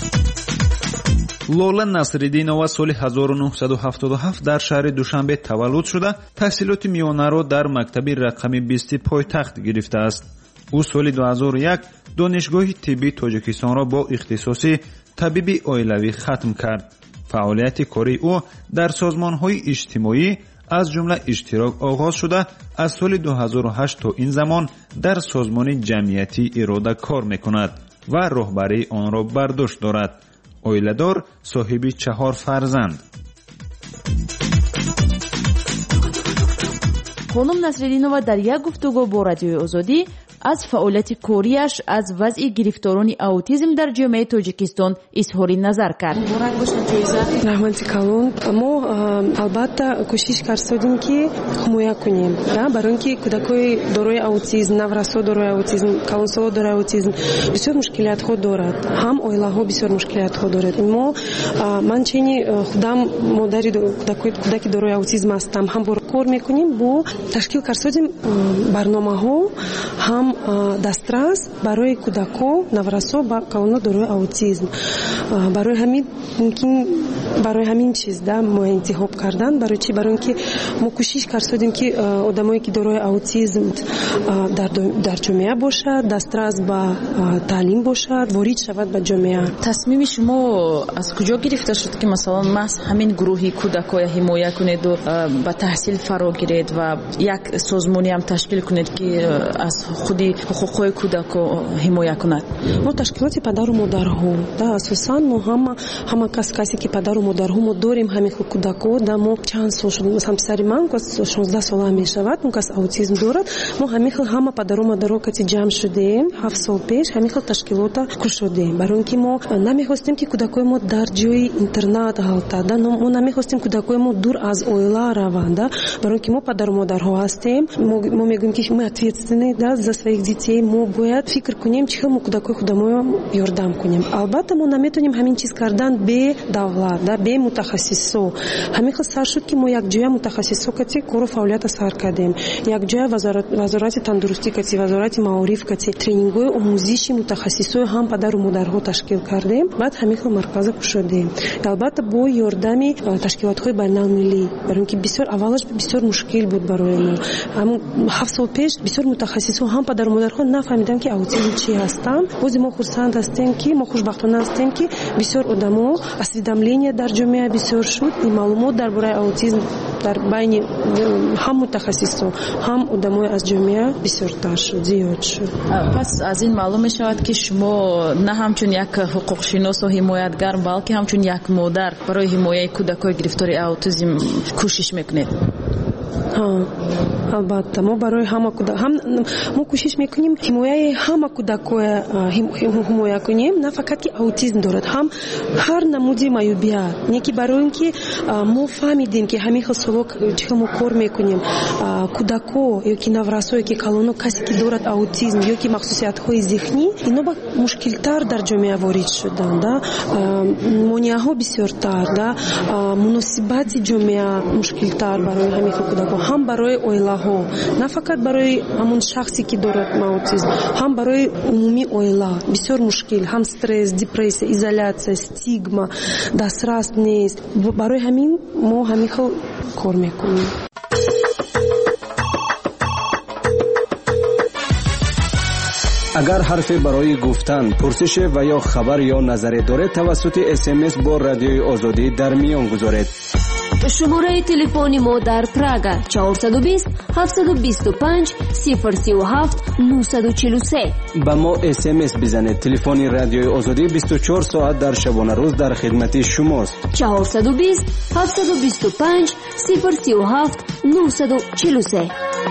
Лола Насриддинова соли 1977 дар шаҳри Душанбе таваллуд шуда, таҳсилоти миёнаро дар мактаби рақами 20 пойтахт гирифтааст. ӯ соли 2001 донишгоҳи тиббии Тоҷикистонро бо ихтисоси табиби оилавӣ хатм кард. фаъолияти кории ӯ дар созмонҳои иҷтимоӣ аз ҷумла иштирок оғоз шуда, аз соли 2008 то ин замон дар созмони ҷамъиятии Ирода кор мекунад ва роҳбарии онро бар дӯш дорад. оиладор, соҳиби 4 фарзанд. хонум Насриддинова дар як гуфтугӯ бо радиои Озодӣ аз фаъолияти корияш аз вазъи гирифторони аутизм дар ҷомеаи Тоҷикистон изҳори назар кард. раҳмати калон, мо албатта кӯшиш кардем ки ҳимоя кунем барои ки кӯдакои дорои аутизм, наврасо дорои аутизм, калонсоло дорои аутизм бисёр мушкилиятҳо дорад. ҳам оилаҳо бисёр мушкилиятҳо дорад. Ман чини худам модари кӯдаки дорои аутизм ҳастам. ҳам кор мекунем бо ташкил кардем барномаҳо, ҳам дастрас барои кӯдако наврасо ба калоно дорои аутизм. барои ҳамин чиз мо интихоб кардан. барои чи? Барои ки мо кӯшиш кардем ки одамое ки дорои аутизм дар ҷомеа бошад, дастрас ба таълим бошад, ворид шавад ба ҷомеа. тасмими шумо аз куҷо гирифта шуд ки масалан маҳз ҳамин гурӯҳи кӯдакоя ҳимоя кунеду ба таҳсил фаро гиред ва як созмони ҳам ташкил кунед ки аз худи ҳуқуқҳои кӯдако ҳимоя кунад? мо ташкилоти падару модарҳо асосан мо ҳама касе ки падару модарҳо мо дорем ҳамин хел кӯдако. мо чанд сол шуд, масалан писари ман 16 сола мешавад, кас аутизм дорад. мо ҳамин хел ҳама падару мадарҳо кати ҷамъ шудем 7 сол пеш, ҳамин хел ташкилота кушодем. барои ки мо намехостем ки кӯдакои мо дар ҷои интернат ҳалтад. мо намехостем кӯдакои мо дур аз оила раванд. барои ки мо падару модарҳо ҳастем. мо мегӯем ки мы ответственны за своих детей. мо бояд фикр кунем чӣ хел мо кӯдакои худамон ёрдам кунем. албатта мо наметавонем ҳамин чиз кардан бе давлат, бе мутахассисо. ҳамин хел сар шуд ки мо якҷоя мутахассисо кати кору фаъолията сар кардем. якҷоя вазорати тандурустӣ кати, вазорати маориф кати тренингҳои омӯзиши мутахассисои ҳам падару модарҳо ташкил кардем. баъд ҳамин хел марказа кушодем. албатта бо ёрдами ташкилотҳои байналмиллӣ, барои ки бисёр аввалаш бисёр мушкил буд барои мо. 7 сол пеш бисёр мутахассисо ҳам падару модарҳо нафаҳмиданд ки аутизм чӣ ҳастанд. бози мо хурсанд ҳастем ки мо хушбахтона ҳастем ки бисёр одамо осведомление дар ҷомеа бисёр шуд. ин маълумот дар бораи аутизм дар байни ҳам мутахассисо ҳам одамои аз ҷомеа бисёртар шуд, зиёд шуд. пас аз ин маълум мешавад ки шумо на ҳамчун як ҳуқуқшиносу ҳимоятгар, балки ҳамчун як модар барои ҳимояи кӯдакои гирифтори аутизм кӯшиш мекунед. албатта мо барои ҳама мо кӯшиш мекунем ҳимояи ҳама кӯдакоя ҳимоя кунем, на фақат ки аутизм дорад, ҳам ҳар намуди маъюбият. не ки барои ки мо фаҳмидем ки ҳамин хел сола чӣ хел мо кор мекунем. кӯдако ёки наврасо ёки калоно касе ки дорад аутизм ёки махсусиятҳои зеҳнӣ, ино ба мушкилтар дар ҷомеа ворид шуданд. монеаҳо бисёртар, муносибати ҷомеа мушкилтар барои ҳамин хел кӯдако, ҳам барои оилаҳо, на фақат барои ҳамон шахсе ки дорад аутизм, ҳам барои умумии оила бисёр мушкил, ҳам стресс, депрессия, изолятсия, стигма, дастрас нест. барои ҳамин мо ҳамин хел кор мекунем. агар ҳарфе барои гуфтан, пурсише ва ё хабар ё назаре доред, тавассути SMS бо радиои Озодӣ дар миён гузоред. шумораи телефони мо дар Прага 420 725 037 943. ба мо SMS бизанед. телефони радиои озодӣ 24 соат дар шабона рӯз дар хидмати шумост. 420 725 037 943.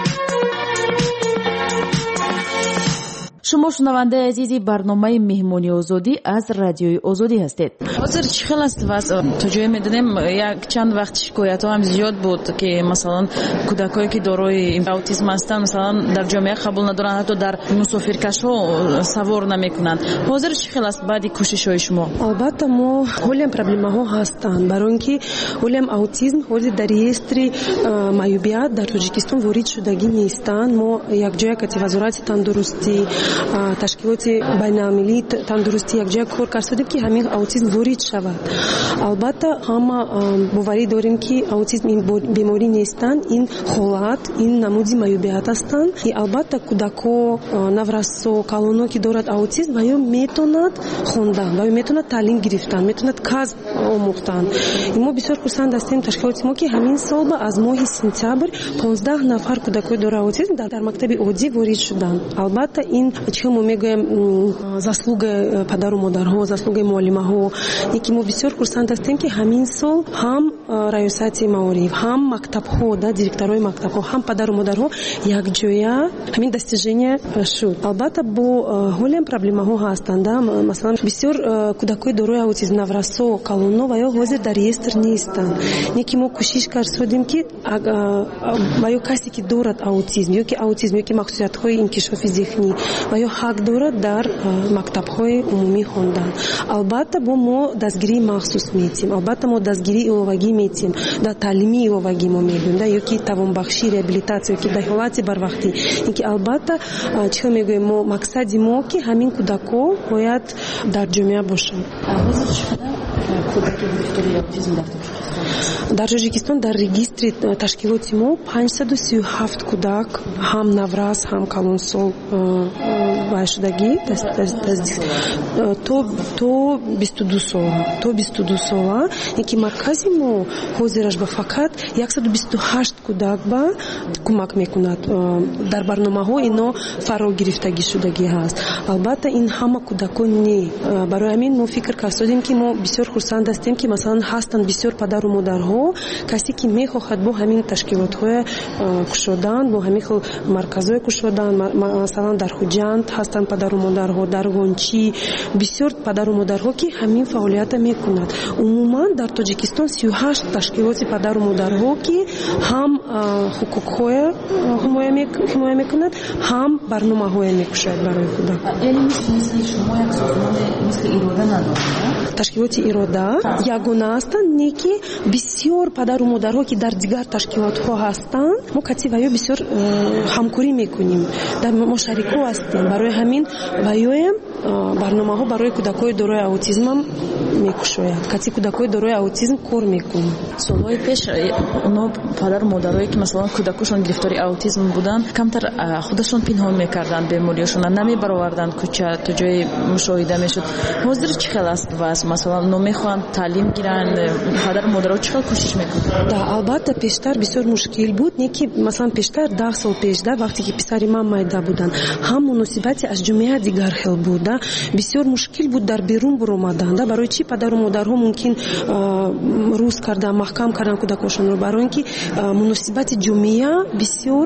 шумо шунавандаи азизи барномаи меҳмони озодӣ аз радиои озодӣ ҳастед. ҳозир чӣ хел аст ваз? то ҷое медонем як чанд вақт шикоятҳо ҳам зиёд буд ки масалан кӯдакое ки дорои аутизм ҳастанд масалан дар ҷомеа қабул надоранд, ҳатто дар мусофиркашҳо савор намекунанд. ҳозир чӣ хел аст баъди кӯшишҳои шумо? албатта мо ҳолем проблемаҳо ҳастанд, барои ин ки ҳолем аутизм ҳозир дар реестри маъюбият дар Тоҷикистон ворид шудагӣ нестанд. мо якҷоя кати вазорати тандурустӣ, ташкилоти байналмиллии тандурустӣ якҷоя кор кардем ки ҳамин аутизм ворид шавад. албатта ҳама боварӣ дорем ки аутизм ин беморӣ нестанд, ин ҳолат, ин намуди маъюбият ҳастанд. албатта кӯдако, наврасо, калоно ки дорад аутизм ва ё метавонад хондан ва ё метавонад таълим гирифтан, метавонад касб омӯхтан. мо бисёр хурсанд ҳастем ташкилоти мо ки ҳамин сол аз моҳи сентябр 15 нафар кӯдакои дора аутизм дар мактаби оддӣ ворид шуданд. албатта ин чӣ мо мегӯем заслугаи падару модарҳо, заслугаи муаллимаҳо, ин ки мо бисёр хурсанд ҳастем ки ҳамин сол ҳам раёсати маориф, ҳам мактабҳо, директорои мактабҳо, ҳам падару модарҳо якҷоя ҳамин достижение шуд. албатта бо ҳолем проблемаҳо ҳастанд. масалан бисёр кӯдакои дорои аутизм, наврасо, калоно ва ё ҳозир дар реестр нестанд. ин ки мо кӯшиш кардем ки ва ё касе ки дорад аутизм ё ки аутизм ё ки махсусиятҳои инкишофи зеҳнӣ ва ё ҳақ дорад дар мактабҳои умумӣ хондан. албатта бо мо дастгирии махсус метим, албатта мо дастгирии иловагӣ метим, дар таълими иловагӣ мо мегӯем ё ки тавонбахшӣ, реабилитатсия ё ки дар ҳолати барвақтӣ. ин ки албатта чӣ мегӯем мо мақсади мо ки ҳамин кӯдако бояд дар ҷомеа бошанд. дар Тоҷикистон дар регистри ташкилоти мо 537 кӯдак ҳам наврас, ҳам калонсол вайшудагӣ то 22 сола. ин ки маркази мо ҳозираш ба фақат 128 кӯдак ба кӯмак мекунад. дар барномаҳо ино фаро гирифтагӣ шудагӣ ҳаст. албатта ин ҳама кӯдакон не. барои ҳамин мо фикр кардем ки мо бисёр хурсанд ҳастем ки масалан ҳастанд бисёр падару модарҳо, касе ки мехоҳад бо ҳамин ташкилотҳои кушодан, бо ҳамин хел марказҳои кушодан, масалан дар Хуҷанд ҳастанд падару модарҳо, дар Ғончӣ бисёр падару модарҳо ки ҳамин фаъолията мекунад. умуман дар Тоҷикистон 38 ташкилоти падару модарҳо ки ҳам ҳуқуқҳои ҳимоя мекунад, ҳам барномаҳое мекушад барои кӯдак. яъне мисли шумо як созмони мисли ирода надоред? ташкилоти ирода ягона ҳастанд, не ки бисёр падару модарҳо ки дар дигар ташкилотҳо ҳастанд, мо кати ва ё бисёр ҳамкорӣ мекунем, мо шарикҳо ҳастем. барои ҳамин ва ёем барномаҳо барои кӯдакои дорои аутизмам мекушояд. кати кӯдакои дорои аутизм кор мекунем. солҳои пеш оно падару модарое ки масалан кӯдакошон гирифтори аутизм буданд, камтар худашон пинҳон мекарданд бемориашон, намебароварданд кӯча, то ҷои мушоҳида мешуд. ҳозир чӣ хел аст вазъ? масалан номехоҳанд таълим гиранд, падару модарҳо чӣ хел кӯшиш мекунанд? да, албатта пештар бисёр мушкил буд, не ки масалан пештар 10 сол пеш, вақте ки писари ман майда буданд, ҳам муносибати аз ҷомеа дигар хел буд. бисёр мушкил буд дар берун буромадан. барои чӣ падару модарҳо мумкин рӯз кардан, маҳкам кардан кӯдакошонро, барои ин ки муносибати ҷомеа бисёр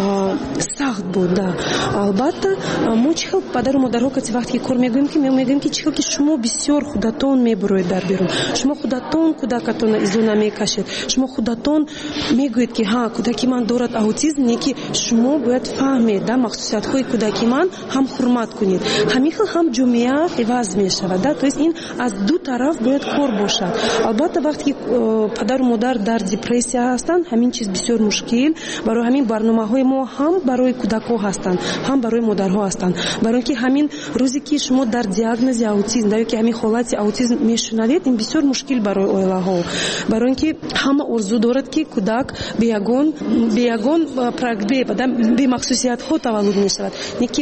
сахт буд. албатта мо чӣ хел падару модарҳо кати вақте ки кор мегӯем ки чӣ хел ки шумо бисёр худатон мебуроед дар берун, шумо худатон кӯдакатонро изо намекашед, шумо худатон мегӯед ки ҳа кӯдаки ман дорад аутизм, не ки шумо бояд фаҳмед махсусиятҳои кӯдаки ман, ҳам ҳурмат кунед. ҳамин хел ҳам ҷомеа эваз мешавад. то есть ин аз ду тараф бояд кор бошад. албатта вақте ки падару модар дар депрессия ҳастанд, ҳамин чиз бисёр мушкил. барои ҳамин барномаҳои мо ҳам барои кӯдакҳо ҳастанд, ҳам барои модарҳо ҳастанд. барои ки ҳамин рӯзе ки шумо дар диагнози аутизм ки ҳамин ҳолати аутизм мешунавед, ин бисёр мушкил барои оилаҳо. барои ки ҳама орзу дорад ки кӯдак бе ягон бемахсусиятҳо таваллуд мешавад. не ки вақте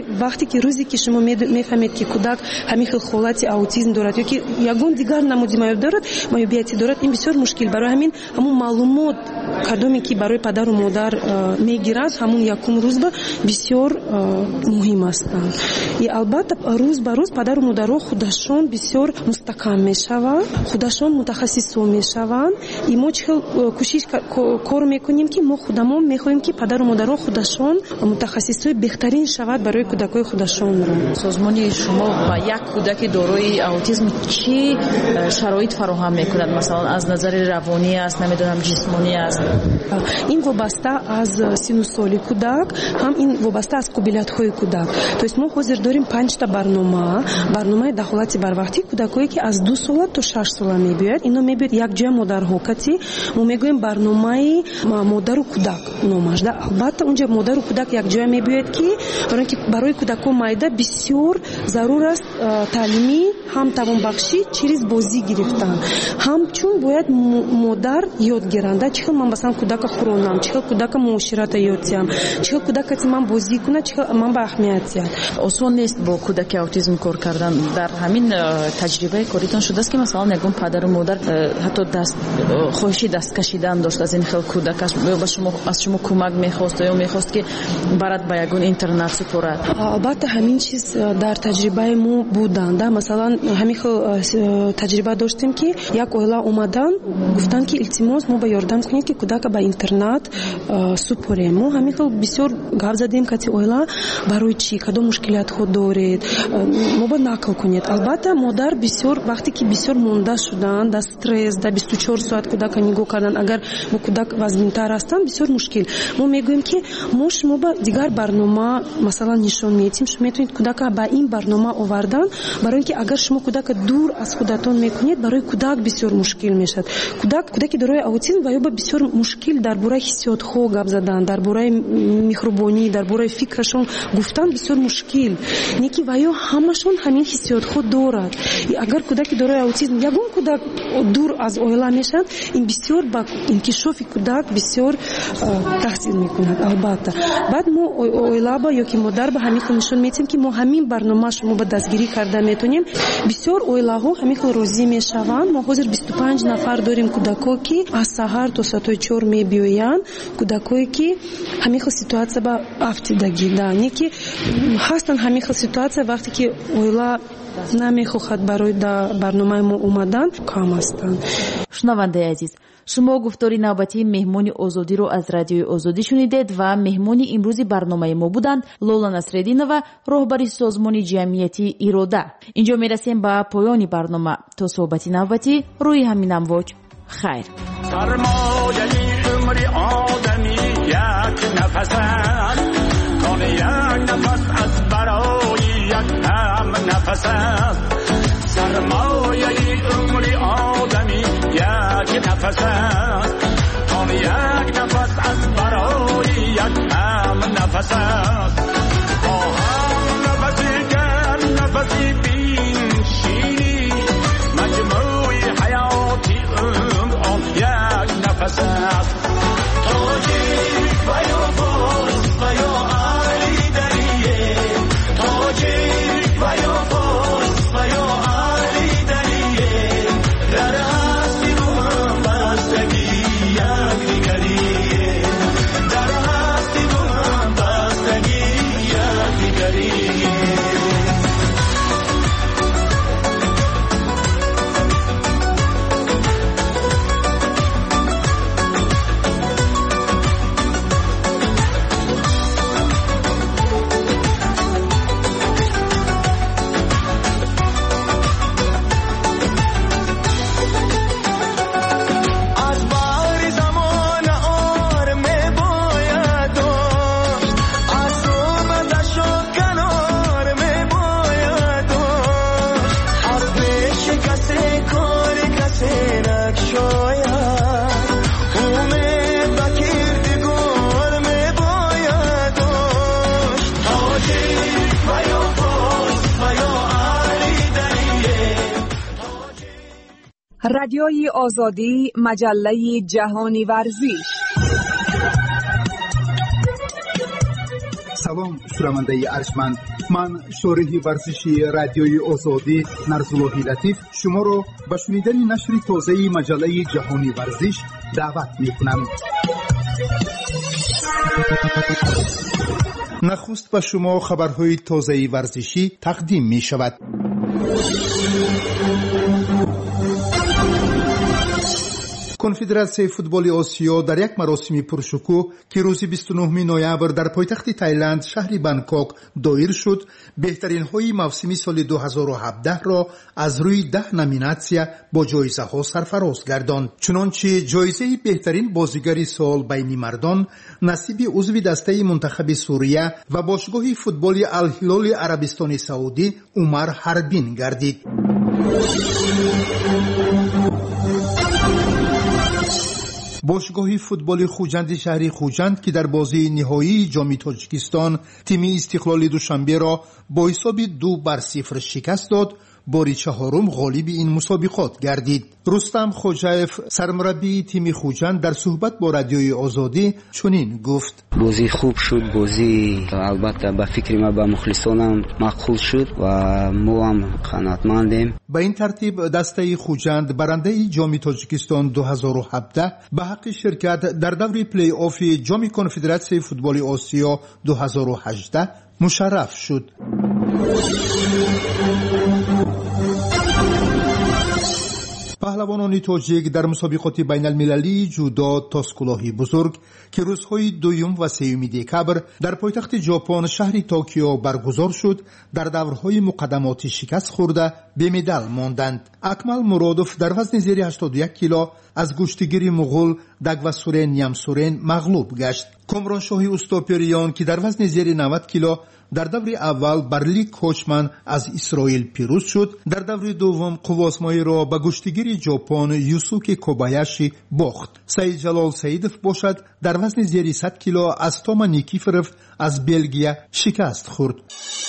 که روزی که شما میفهمید که کودک همین حالت اوتیسم دارد یا که یگان دیگر نمودی مایوب دارد، مایوبیتی دارد، این بسیار مشکل. برای همین همون معلومات کدومی که برای پدر و مادر میگیرد همون یکم روز بسیار مهم است. البته روز به روز پدر و مادرها خودشان بسیار مستحکم میشوند، خودشان متخصص میشوند. ما چه کوشش کار میکنیم که ما خودمون میخوایم که پدر و مادرها خودشان متخصصای بهترین شود برای کودکای خودشان. سازمان شما با یک کودک دارای اوتیسم چی شرایط فراهم میکند؟ مثلا از نظر روانی است، نمیدونم جسمانی است؟ این وابسته از سن و سال کودک، هم این وابسته از قابلیت های کودک. تو است ما حاضر داریم 5 تا برنامه دخالت بر وقتی کودکایی که از 2 سال تا 6 سال میبیاد، اینا میبیاد یک جای مادرها کتی ما میگویم برنامه مادر و کودک نامش ده. البته اونجا مادر و کودک یک جای میبیاد که برای کودکان مایده بسیار ضرور است تعلیمی هم توان بخشی چیز بازی گرفتن، هم چون باید مادر یاد گیرنده چه من مثلا کودک خورونم، چه کودک معاشرت یادیم، چه کودک من بازی کنه، چه من به اهمیتیم. آسان نیست با کودک اوتیسم کار کردن. در همین تجربه کاریتان شده است که مثلا نگون پدر و مادر حتی خواهشی دست کشیدن داشت از این خیل کودکش به شما از شما کمک میخواست یا میخواست که برات به یگون اینترنت سپرد؟ البته همین چیز در تجربه ما بودند. مثلا همین تجربه داشتیم که یک اویلا اومدن گفتن که التماس ما به یاردم کنید که کودک به اینترنت سپریم. ما همین بسیار گپ زدیم که اویلا برای چی کدام مشکلات خود دارید ما با نقل کنید. البته مادر بسیار وقتی که بسیار مونده شدن در استرس در 24 ساعت کودک نگاه کردن، اگر با کودک وزن‌تر هستن بسیار مشکل. ما میگویم که شما با دیگر برنامه مثلا نشون میدیم، شما میتونید کودک با این برنامه آوردن، برای اینکه اگر شما کودک دور از خودتون میکنید برای کودک بسیار مشکل میشد. کودکی دارای اوتیسم و یا بسیار مشکل درباره حسیات خو گپ زدن، درباره مهربانی، درباره فکرشون گفتن بسیار مشکل. نیکی و یا همشون همین حسیات خود دارد. اگر کودکی دارای اوتیسم یگون کودک دور از اویلا میشد، این بسیار با انکشاف کودک بسیار تاثیر میکند. البته بعد ما اویلا با یا که مادر به همین نشون میدیم که ما همین برنامه شما با دستگیری کرده میتونیم. بسیار اویلاها همین راضی میشوند. ما حاضر 25 نفر داریم کودکایی که از سحر تا ساعت 4 میبیاین، کودکایی که همین سیتواسیا با افتادگی دارن که هستن همین سیتواسیا وقتی که اویلا نمیخواهد برای برنامه ما اومدن کم هستند. شنونده عزیز، شما گفتاری نوبتی مهمانی آزادی رو از رادیوی آزادی شنیدید و مهمانی امروزی برنامه ما بودند لولا نصرالدینова، راهبر سازمان جمعیتی ایراده. اینجا میرسیم به پایان برنامه. تا صحبتی نوبتی روی همین امواج. خیر. سرمایه عمر آدمی یک نفس است، کان یک نفس از برای یک هم نفس است. سرمایه عمر آدمی یک نفس است، کان یک نفس از برای یک هم نفس است. با هم نفسی گرم نفسی بین شیری، مجموعی حیاتی آن یک نفس است. تاجیک و یا فارس و یا علی دریه، تاجیک و یا فارس و یا علی دریه، در هستی رو هم بستگی یک دیگریه، در هستی رو هم بستگی یک دیگریه. رادیوی آزادی، مجله جهانی ورزش. салом шунавандаи арҷманд, ман шориҳи варзиши радиои озодӣ Нарзуллоҳи Латиф шуморо ба шунидани нашри тозаи маҷаллаи ҷаҳонӣ варзиш даъват мекунам. нахуст ба шумо хабарҳои тозаи варзишӣ тақдим мешавад. конфедератсияи футболи осиё дар як маросими пуршукӯҳ ки рӯзи 29 ноябр дар пойтахти Таиланд шаҳри Бангкок доир шуд, беҳтаринҳои мавсими соли 2017-ро аз рӯи 10 номинатсия бо ҷоизаҳо сарфароз гардонд. чунончи ҷоизаи беҳтарин бозигари сол байни мардон насиби узви дастаи мунтахаби Сурия ва бошгоҳи футболи Ал-Ҳилоли Арабистони Саудӣ Умар Ҳарбин гардид. бошгоҳи футболи Хуҷанди шаҳри Хуҷанд ки дар бозии ниҳоии ҷоми Тоҷикистон тими Истиқлоли Душанберо бо ҳисоби 2-0 шикаст дод, бори чаҳорум ғолиби ин мусобиқот гардид. рустам хоҷаев, сармураббии тими Хуҷанд, дар суҳбат бо радиои Озодӣ чунин гуфт: бозӣ хуб шуд, бозӣ албатта ба фикри ма ба мухлисонам маъқул шуд ва мо ҳам қаноатмандем. ба ин тартиб дастаи Хуҷанд барандаи ҷоми Тоҷикистон 2017 ба ҳаққи ширкат дар даври плей-оффи ҷоми конфедератсияи футболи Осиё 2018 мушарраф шуд. паҳлавонони тоҷик дар мусобиқоти байналмилалии ҷудо тосқулоҳи бузург ки рӯзҳои 2 ва 3 декабр дар пойтахти ҷопон шаҳри Токио баргузор шуд, дар даврҳои муқаддамотӣ шикаст хӯрда бемедал монданд. Акмал Муродов дар вазни зери 81 кило аз гӯштигири муғул Дагвасурен Ямсурен мағлуб гашт. Комроншоҳи Устопириён ки дар вазни зери 90 кило дар даври аввал бар Ли Кочман аз Исроил пирӯз шуд, дар даври дуввум қуввозмоиро ба гӯштигири Ҷопон Юсуки Кобаяши бохт. Саид Ҷалол Саидов бошад дар вазни зери 100 кило аз Тома Никифоров аз Белгия шикаст хӯрд.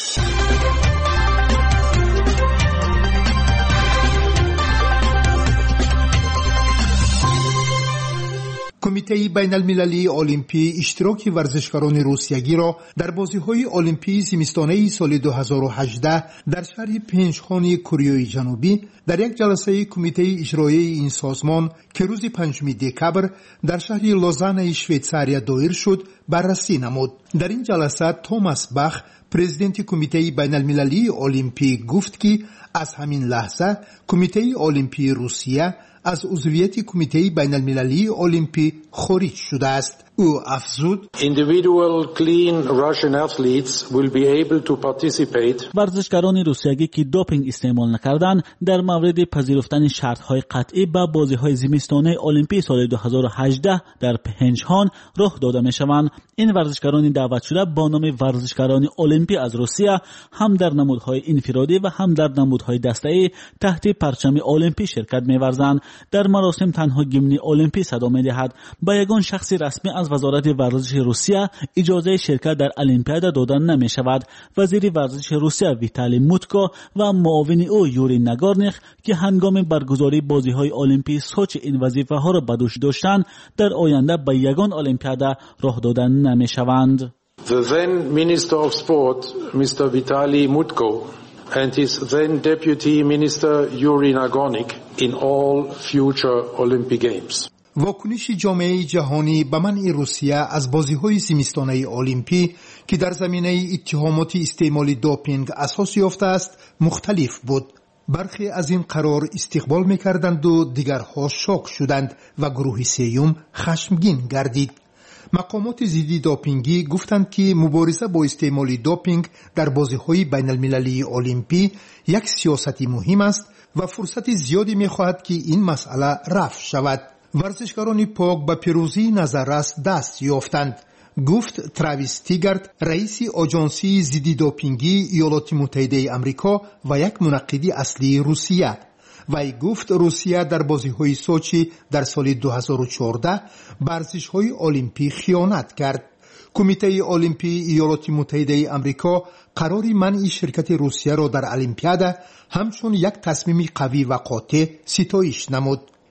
کمیته بین المللی المپی اشتراک ورزشکاران روسیگی در بازی‌های المپی زمستانه سال 2018 در شهر پنجخان کره جنوبی در یک جلسه کمیته اجرایی این سازمان که روز 5 دکبر در شهر لوزان شویتزاریا دایر شد بررسی نمود. در این جلسه توماس باخ پرزیدنت کمیته بین المللی المپی گفت که از همین لحظه کمیته المپی روسیه از عضویت کمیته بین المللی المپی خارج شده است. او افزود individual clean Russian athletes will be able to participate. ورزشکاران روسیایی که دوپینگ استعمال نکردند در مورد پذیرفتن شرط‌های قطعی به بازی‌های زمستانه المپی سال 2018 در پنجخان رخ داده می‌شوند. این ورزشکاران دعوت شده با نام ورزشکاران المپی از روسیه هم در نمودهای انفرادی و هم در نمودهای دسته‌ای تحت پرچم المپی شرکت می‌ورزند. در مراسم تنها گیمن المپی صدا می‌دهد. با یگان شخص رسمی از وزارت ورزش روسیه اجازه شرکت در المپیاد داده نمی شود. وزیر ورزش روسیه ویتالی موتکو و معاون او یوری نگارنیخ که هنگام برگزاری بازی‌های المپی سوچی این وظیفه‌ها را به دوش داشتند در آینده به یگان المپیاد راه داده نمی شوند. The then Minister of Sport, Mr. Vitaly Mutko, and his then Deputy Minister Yuri Nagornik in all future Olympic Games. واکنش جامعه جهانی به منع روسیه از بازی‌های زمستانه المپی که در زمینه اتهامات استعمال دوپینگ اساس یافته است مختلف بود. برخی از این قرار استقبال می‌کردند و دیگرها شوک شدند و گروه سیوم خشمگین گردید. مقامات ضد دوپینگی گفتند که مبارزه با استعمال دوپینگ در بازی‌های بین‌المللی المپی یک سیاست مهم است و فرصت زیادی می‌خواهد که این مسئله رفع شود. ورزشکاران پاک به پیروزی نظررس دست یافتند، گفت تراویس تیگرت رئیس آژانسی ضد دوپینگی ایالات متحده آمریکا و یک منقد اصلی روسیه. وی گفت روسیه در بازی‌های سوچی در سال 2014 ورزش‌های المپی خیانت کرد. کمیته المپی ایالات متحده آمریکا قرار منع شرکت روسیه را در المپیاد همچون یک تصمیم قوی و قاطع ستایش نمود.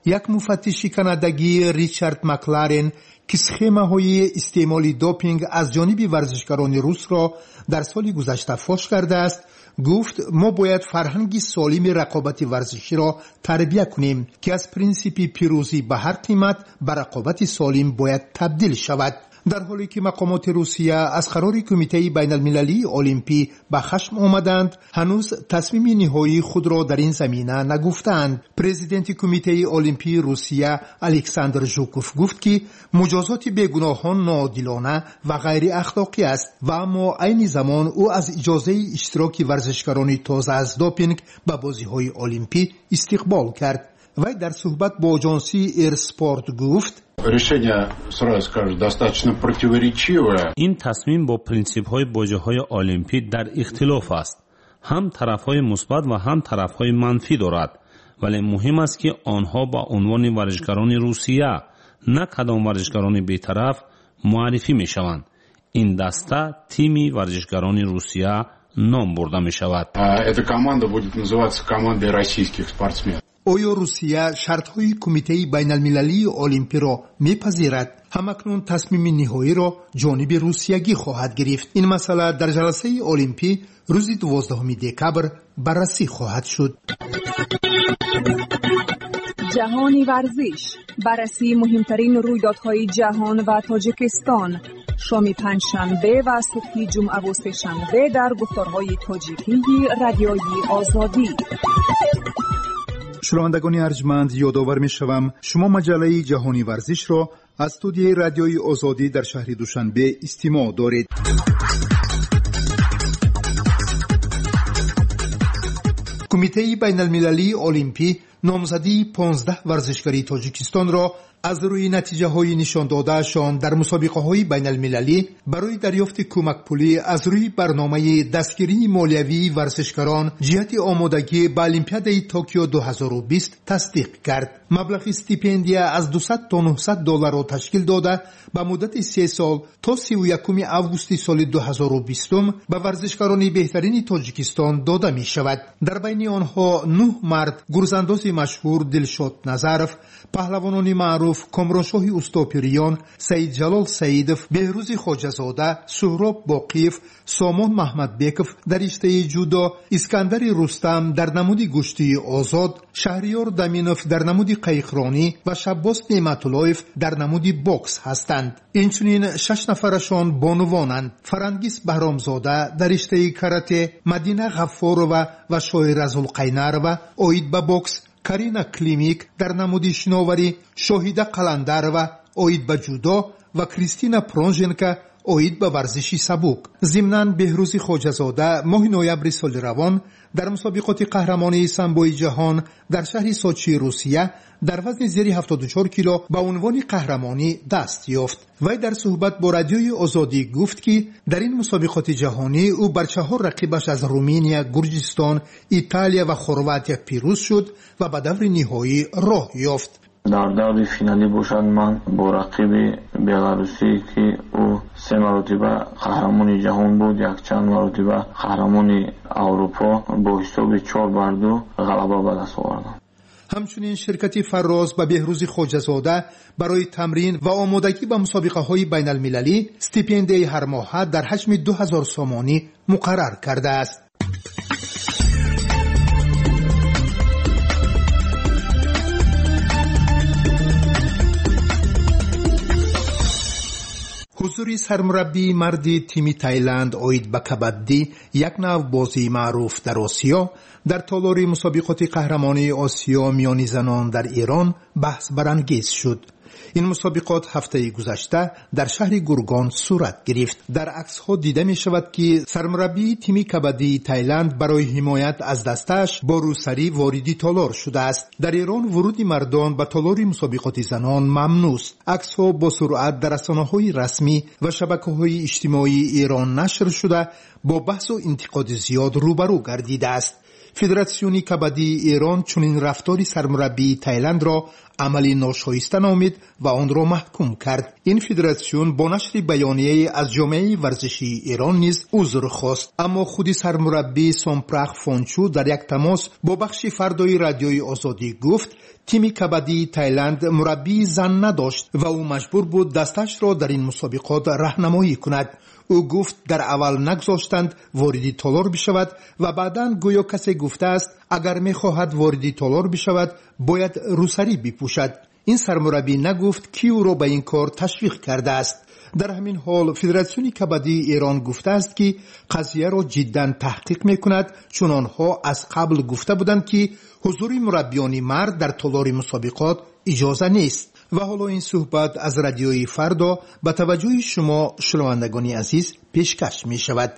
یک مفتش کانادایی ریچارد مکلارن که سخمه‌های استعمال دوپینگ از جانب ورزشکاران روس را در سال گذشته فاش کرده است، گفت ما باید فرهنگ سالم رقابت ورزشی را تربیت کنیم که از پرینسیپ پیروزی به هر قیمت به رقابت سالم باید تبدیل شود. در حالی که مقامات روسیه از قرار کمیته بین المللی المپی به خشم آمدند، هنوز تصمیم نهایی خود را در این زمینه نگفتند. پرزیدنت کمیته المپی روسیه الکساندر ژوکوف گفت که مجازات بیگناهان ناعادلانه و غیر اخلاقی است و اما عین زمان او از اجازه اشتراک ورزشکاران تازه از دوپینگ به بازی‌های المپی استقبال کرد. و در صحبت با آژانسی ایرسپورت گفت این تصمیم با پرینسیپ‌های بازی‌های المپی در اختلاف است. هم طرف‌های مثبت و هم طرف‌های منفی دارد، ولی مهم است که آنها با عنوان ورزشکاران روسیه نه کدام ورزشکاران بی‌طرف معرفی می‌شوند. این دسته تیم ورزشکاران روسیه نام برده می‌شود. Эта команда будет называться командой российских спортсменов. آیا روسیه شرط‌های کمیته بین المللی المپی را می‌پذیرد؟ همکنون تصمیم نهایی را جانب روسیگی خواهد گرفت. این مسئله در جلسه المپی روز 12 دکبر بررسی خواهد شد. جهانی ورزش، بررسی مهمترین رویدادهای جهان و تاجیکستان، شام پنجشنبه و صبح جمعه و سه‌شنبه در گفتارهای تاجیکی رادیوی آزادی. شنوندگان ارجمند، یادآور می‌شوم شما مجله جهانی ورزش را از استودیوی رادیوی آزادی در شهر دوشنبه استماع دارید. کمیته بین المللی المپی نامزدی 15 ورزشکاری تاجیکستان را از روی نتیجه های نشان دادهشان در مسابقه های بین المللی برای دریافت کمک پولی از روی برنامه دستگیری مالیوی ورزشکاران جهت آمادگی به المپیاد توکیو 2020 تصدیق کرد. مبلغ استیپندیا از 200 تا 900 دلار را تشکیل داده به مدت 3 سال تا 31 آگوست سال 2020 به ورزشکاران بهترین تاجیکستان داده می شود. در بین آنها 9 مرد، گرزانداز مشهور دلشاد نظرов، پهلوانان معروف کامرانشاه استاپریان، سید جلال سیدов، بهروز خواجه‌زاده، سهراب باقیف، سامان محمدبekov در رشته جودو، اسکندر رستم در نمود گشتی آزاد، شهریار دمینوف در نمود قیقرانی و شباس نعمت‌اللهیف در نمود بوکس هستند. اینچنین 6 نفرشان بانوانند: فرنگیس بهرامزاده در رشته کاراته، مدینه غفارова و شاهر ازالقینرova اوید به بوکس، کارینا کلیمیک در نمود شناوری، شاهیده قلندرova اوید به جودو و کریستینا پرونژنکا اوید به ورزش سبک. ضمناً بهروز خواجه‌زاده ماه نوامبر سال روان در مسابقات قهرمانی سامبوی جهان در شهر سوچی روسیه در وزن زیر 74 کیلو به عنوان قهرمانی دست یافت. وی در صحبت با رادیوی آزادی گفت که در این مسابقات جهانی او بر 4 رقیبش از رومانیا، گرجستان، ایتالیا و خرواتیا پیروز شد و به دور نهایی راه یافت. در دور فینالی باشد من با رقیب بلاروسی که او 3 مرتبه قهرمان جهان بود، یک چند مرتبه قهرمان اروپا، با حساب 4-2 غلبه به دست آوردم. همچنین شرکت فراز به بهروز خواجه‌زاده برای تمرین و آمادگی به مسابقه های بین المللی استیپندی هر ماه در حجم 2000 سومانی مقرر کرده است. حضور سرمربی مردی تیم تایلند اوید به کبدی، یک نوع بازی معروف در آسیا، در تالار مسابقات قهرمانی آسیا میان زنان در ایران بحث برانگیز شد. این مسابقات هفته گذشته در شهر گورگان صورت گرفت. در عکس‌ها دیده می شود که سرمربی تیم کبدی تایلند برای حمایت از دستش با روسری واردی تالار شده است. در ایران ورود مردان به تالار مسابقات زنان ممنوع است. عکس‌ها با سرعت در رسانه‌های رسمی و شبکه‌های اجتماعی ایران نشر شده با بحث و انتقاد زیاد روبرو گردیده است. فدراسیون کبدی ایران چنین رفتاری سرمربی تایلند را عملی ناشایسته نامید و آن را محکوم کرد. این فدراسیون با نشر بیانیه از جامعه ورزشی ایران نیز عذر خواست، اما خودی سرمربی سومپرخ فونچو در یک تماس با بخش فردای رادیوی آزادی گفت تیم کبدی تایلند مربی زن نداشت و او مجبور بود دستش را در این مسابقات راهنمایی کند. او گفت در اول نگذاشتند واردی تالار بشود و بعداً گویا کسی گفته است اگر می‌خواهد واردی تالار بشود باید روسری بپوشد. این سرمربی نگفت کی او را به این کار تشویق کرده است. در همین حال فدراسیون کبدی ایران گفته است که قضیه را جداً تحقیق می‌کند، چون آنها از قبل گفته بودند که حضور مربیان مرد در تالار مسابقات اجازه نیست. و حالا این صحبت از رادیوی فردا به توجه شما شنوندگان عزیز پیشکش می شود.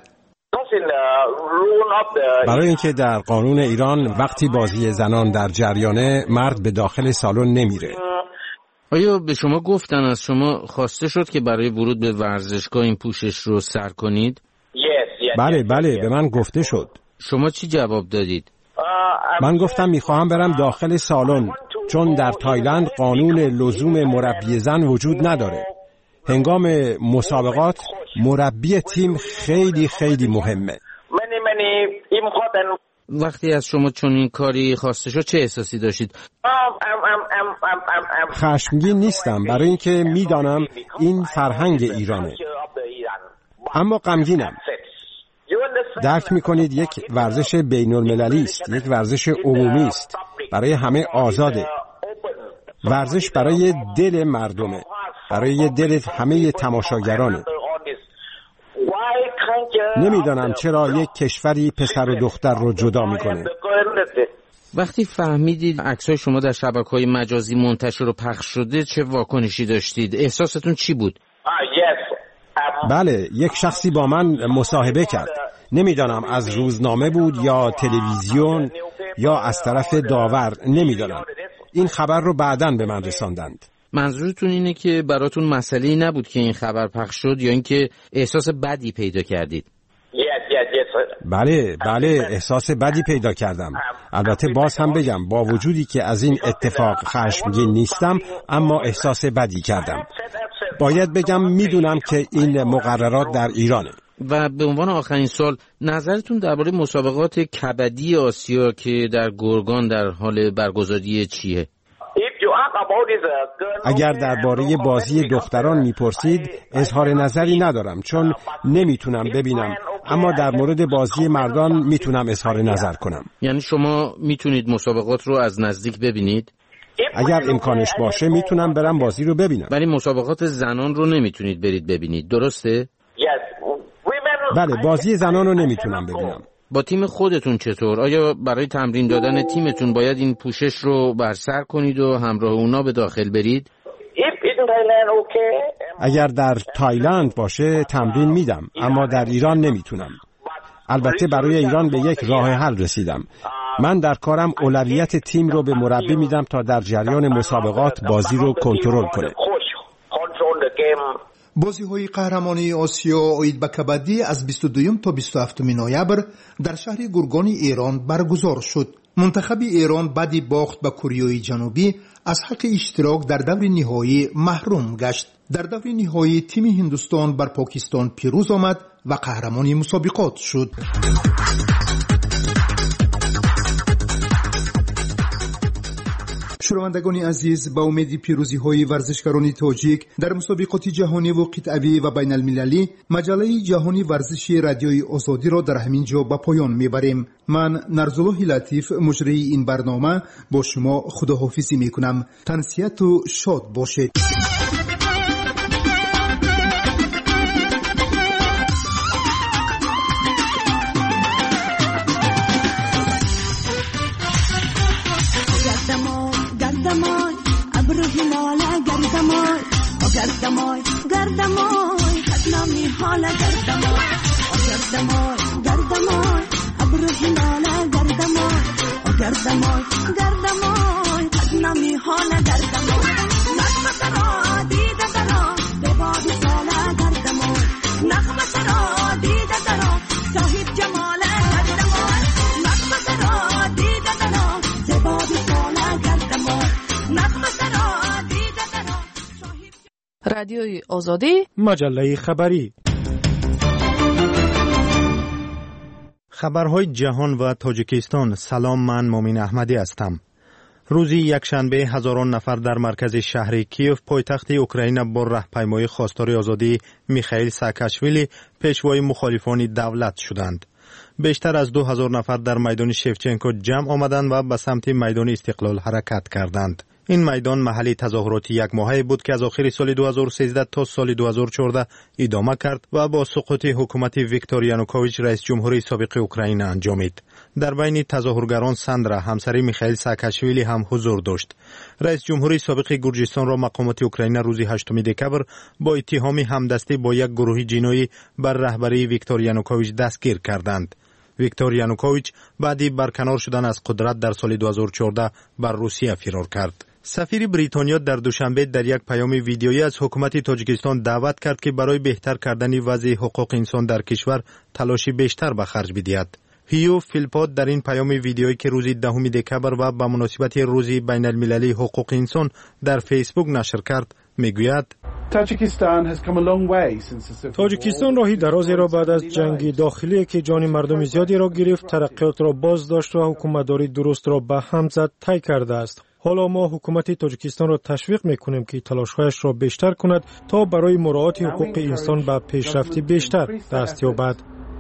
برای اینکه در قانون ایران وقتی بازی زنان در جریانه مرد به داخل سالن نمیره. آیا به شما گفتن از شما خواسته شد که برای ورود به ورزشگاه این پوشش رو سر کنید؟ بله به من گفته شد. شما چی جواب دادید؟ من گفتم میخواهم برم داخل سالن، چون در تایلند قانون لزوم مربی زن وجود نداره. هنگام مسابقات مربی تیم خیلی خیلی مهمه. وقتی از شما چون این کاری خواسته شد چه احساسی داشتید؟ خشمگین نیستم، برای اینکه میدانم این فرهنگ ایرانه، اما غمگینم. درک میکنید یک ورزش بین المللی است، یک ورزش عمومی است، برای همه آزاده. ورزش برای دل مردمه، برای دل همه تماشاگرانه. نمیدانم چرا یک کشوری پسر و دختر رو جدا میکنه. وقتی فهمیدید عکسای شما در شبکه‌های مجازی منتشر و پخش شده چه واکنشی داشتید؟ احساستون چی بود؟ بله، یک شخصی با من مصاحبه کرد. نمیدانم از روزنامه بود یا تلویزیون یا از طرف داور، نمیدانم. این خبر رو بعداً به من رساندند. منظورتون اینه که براتون مسئله‌ای نبود که این خبر پخش شد یا اینکه احساس بدی پیدا کردید؟ بله احساس بدی پیدا کردم. البته باز هم بگم با وجودی که از این اتفاق خشمگین نیستم، اما احساس بدی کردم. باید بگم میدونم که این مقررات در ایرانه. و به عنوان آخرین سوال، نظرتون درباره مسابقات کبدی آسیا که در گرگان در حال برگزاری چیه؟ اگر درباره بازی دختران میپرسید اظهار نظری ندارم، چون نمیتونم ببینم، اما در مورد بازی مردان میتونم اظهار نظر کنم. یعنی شما میتونید مسابقات رو از نزدیک ببینید؟ اگر امکانش باشه میتونم برم بازی رو ببینم. ولی مسابقات زنان رو نمیتونید برید ببینید، درسته؟ بله، بازی زنان رو نمیتونم ببینم. با تیم خودتون چطور؟ آیا برای تمرین دادن تیمتون باید این پوشش رو بر سر کنید و همراه اونا به داخل برید؟ اگر در تایلند باشه تمرین میدم، اما در ایران نمیتونم. البته برای ایران به یک راه حل رسیدم. من در کارم اولویت تیم رو به مربی میدم تا در جریان مسابقات بازی رو کنترل کنه. بازی‌های قهرمانی آسیا عید به کبدی از 22 تا 27 نوامبر در شهر گرگان ایران برگزار شد. منتخب ایران بعد باخت به کره جنوبی از حق اشتراک در دور نهایی محروم گشت. در دور نهایی تیم هندوستان بر پاکستان پیروز آمد و قهرمان مسابقات شد. شنوندگان عزیز، با امید پیروزی های ورزشکاران تاجیک در مسابقات جهانی و قطعی و بین المللی، مجله جهانی ورزشی رادیوی آزادی را در همین جا به پایان میبریم. من نرزالله لطیف مجری این برنامه با شما خداحافظی میکنم. تنسیت و شاد باشید. گردمای خدنامی حالا گردمای ابرو هلاله گردمای خدنامی حالا گردمای نخمه سرا دیده درا به بادی ساله گردمای نخمه سرا دیده درا صاحب جماله گردمای نخمه سرا دیده درا به بادی ساله گردمای نخمه سرا رادیوی آزادی، مجله خبری. خبرهای جهان و تاجیکستان. سلام، من مومین احمدی هستم. روزی یکشنبه هزاران نفر در مرکز شهر کیف پایتخت اوکراین با راهپیمایی خواستار آزادی میخائیل ساکاشویلی پیشوای مخالفان دولت شدند. بیشتر از 2000 نفر در میدان شفچنکو جمع آمدند و به سمت میدان استقلال حرکت کردند. این میدان محلی تظاهرات یک ماهه بود که از آخر سال 2013 تا سال 2014 ادامه کرد و با سقوط حکومت ویکتور یانوکوویچ رئیس جمهوری سابق اوکراین انجامید. در بین تظاهرگران ساندرا همسر میخائیل ساکاشویلی هم حضور داشت. رئیس جمهوری سابق گرجستان را مقامات اوکراین روز 8 دکبر با اتهام همدستی با یک گروه جنایی بر رهبری ویکتور یانوکوویچ دستگیر کردند. ویکتور یانوکوویچ بعدی برکنار شدن از قدرت در سال 2014 بر روسیه فرار کرد. سفیر بریتانیا در دوشنبه در یک پیام ویدیویی از حکومت تاجیکستان دعوت کرد که برای بهتر کردن وضع حقوق انسان در کشور تلاشی بیشتر به خرج بدهد. هیو فیلپات در این پیام ویدیویی که روز 10 دکبر و به مناسبت روز بین المللی حقوق انسان در فیسبوک نشر کرد میگوید تاجیکستان راهی درازی را بعد از جنگ داخلی که جان مردم زیادی را گرفت، ترقیات را باز داشت و حکومتداری درست را به هم زد طی کرده است. حالا ما حکومت تاجیکستان را تشویق میکنیم که تلاش‌هایش را بیشتر کند تا برای مراعات حقوق انسان به پیشرفتی بیشتر دست یابد.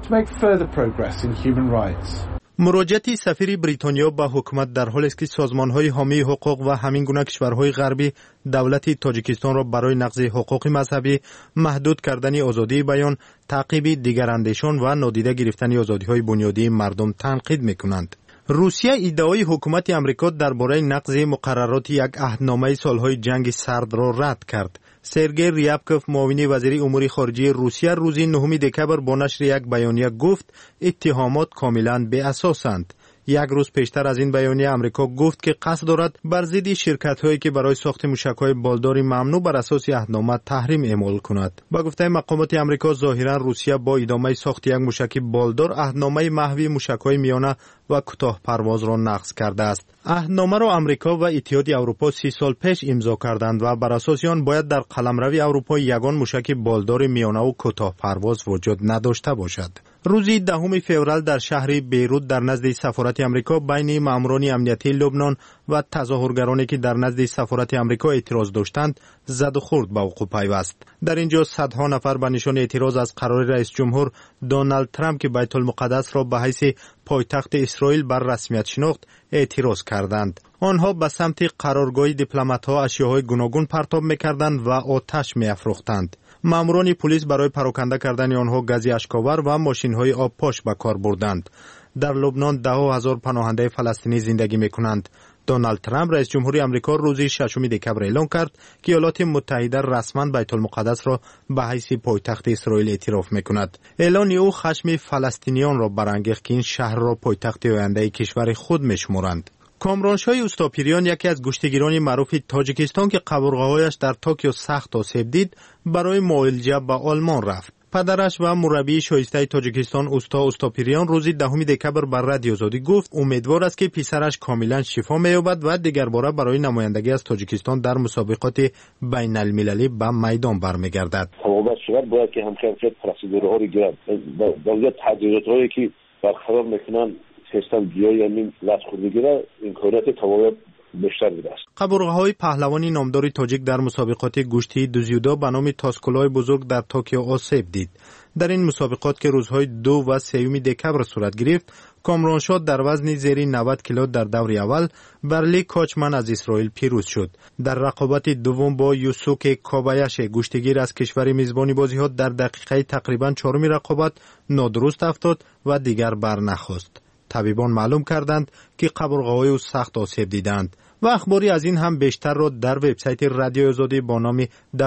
مراجعت سفیر بریتانیا به حکومت در حالی است که سازمان‌های حامی حقوق و همین گونه کشورهای غربی دولت تاجیکستان را برای نقض حقوق مذهبی، محدود کردن آزادی بیان، تعقیب دیگراندیشان و نادیده گرفتن آزادی‌های بنیادی مردم تنقید می‌کنند. روسیه ادعای حکومت امریکا درباره نقض مقررات یک عهدنامه سالهای جنگ سرد را رد کرد. سرگئی ریابکوف معاون وزیر امور خارجه روسیه روز 9 دکبر با نشر یک بیانیه گفت اتهامات کاملا بی اساسند. یک روز پیشتر از این بیانیه امریکا گفت که قصد دارد بر ضد شرکت‌هایی که برای ساخت موشک‌های بالدار ممنوع بر اساس عهدنامه تحریم اعمال کند. با گفته مقامات امریکا ظاهرا روسیه با ادامه ساخت یک موشک بالدار عهدنامه محوی موشک‌های میانه و کوتاه پرواز را نقض کرده است. عهدنامه را امریکا و اتحاد اروپا 30 سال پیش امضا کردند و بر اساس آن باید در قلمرو اروپا یگان موشک بالدار میانه و کوتاه پرواز وجود نداشته باشد. روز 10 فوریه در شهر بیروت در نزد سفارت امریکا بین ماموران امنیتی لبنان و تظاهرگرانی که در نزد سفارت امریکا اعتراض داشتند زد و خورد به وقوع پیوست. در اینجا صدها نفر به نشان اعتراض از قرار رئیس جمهور دونالد ترامپ که بیت المقدس را به حیث پایتخت اسرائیل بر رسمیت شناخت اعتراض کردند. آنها به سمت قرارگاه دیپلمات‌ها اشیاءهای گوناگون پرتاب می‌کردند و آتش می‌افروختند. ماموران پلیس برای پراکنده کردن آنها گاز اشک‌آور و ماشین‌های آبپاش به کار بردند. در لبنان 10,000 پناهنده فلسطینی زندگی می‌کنند. دونالد ترامپ رئیس جمهوری آمریکا روز 6 دکبر اعلام کرد که ایالات متحده رسما بیت المقدس را به حیث پایتخت اسرائیل اعتراف می‌کند. اعلان او خشم فلسطینیان را برانگیخت که این شهر را پایتخت آینده کشور خود می‌شمارند. کامرانشاه اوستاپیریان یکی از گشتگیران معروف تاجیکستان که قبرغه‌هایش در توکیو سخت آسیب دید برای معالجه به آلمان رفت. پدرش و مربی شایسته تاجیکستان اوستاپیریان روز 10 دکبر بر رادیو آزادی گفت امیدوار است که پسرش کاملا شفا می‌یابد و دیگر باره برای نمایندگی از تاجیکستان در مسابقات بین المللی به میدان برمیگردد. تمام شهر باید که همکاری پروسیدورها را گیرد. دولت تجهیزاتی که برقرار می‌کنند سیستم بیای یعنی لطخوردگی را امکانات تمام بیشتر بوده است. قبرغه‌های پهلوانی نامدار تاجیک در مسابقات گشتی دوزیودا به نام تاسکولای بزرگ در توکیو آسیب دید. در این مسابقات که روزهای 2 و 3 دکبر صورت گرفت، کامرانشاه در وزن زیر 90 کیلو در دور اول برلی کوچمن از اسرائیل پیروز شد. در رقابت دوم با یوسوک کابایش گشتگیر از کشور میزبانی بازی‌ها در دقیقه تقریباً 4 رقابت نادرست افتاد و دیگر برنخواست. طبیبان معلوم کردند که قبرغه‌های او سخت آسیب دیدند و اخباری از این هم بیشتر را در وبسایت رادیو آزادی با نام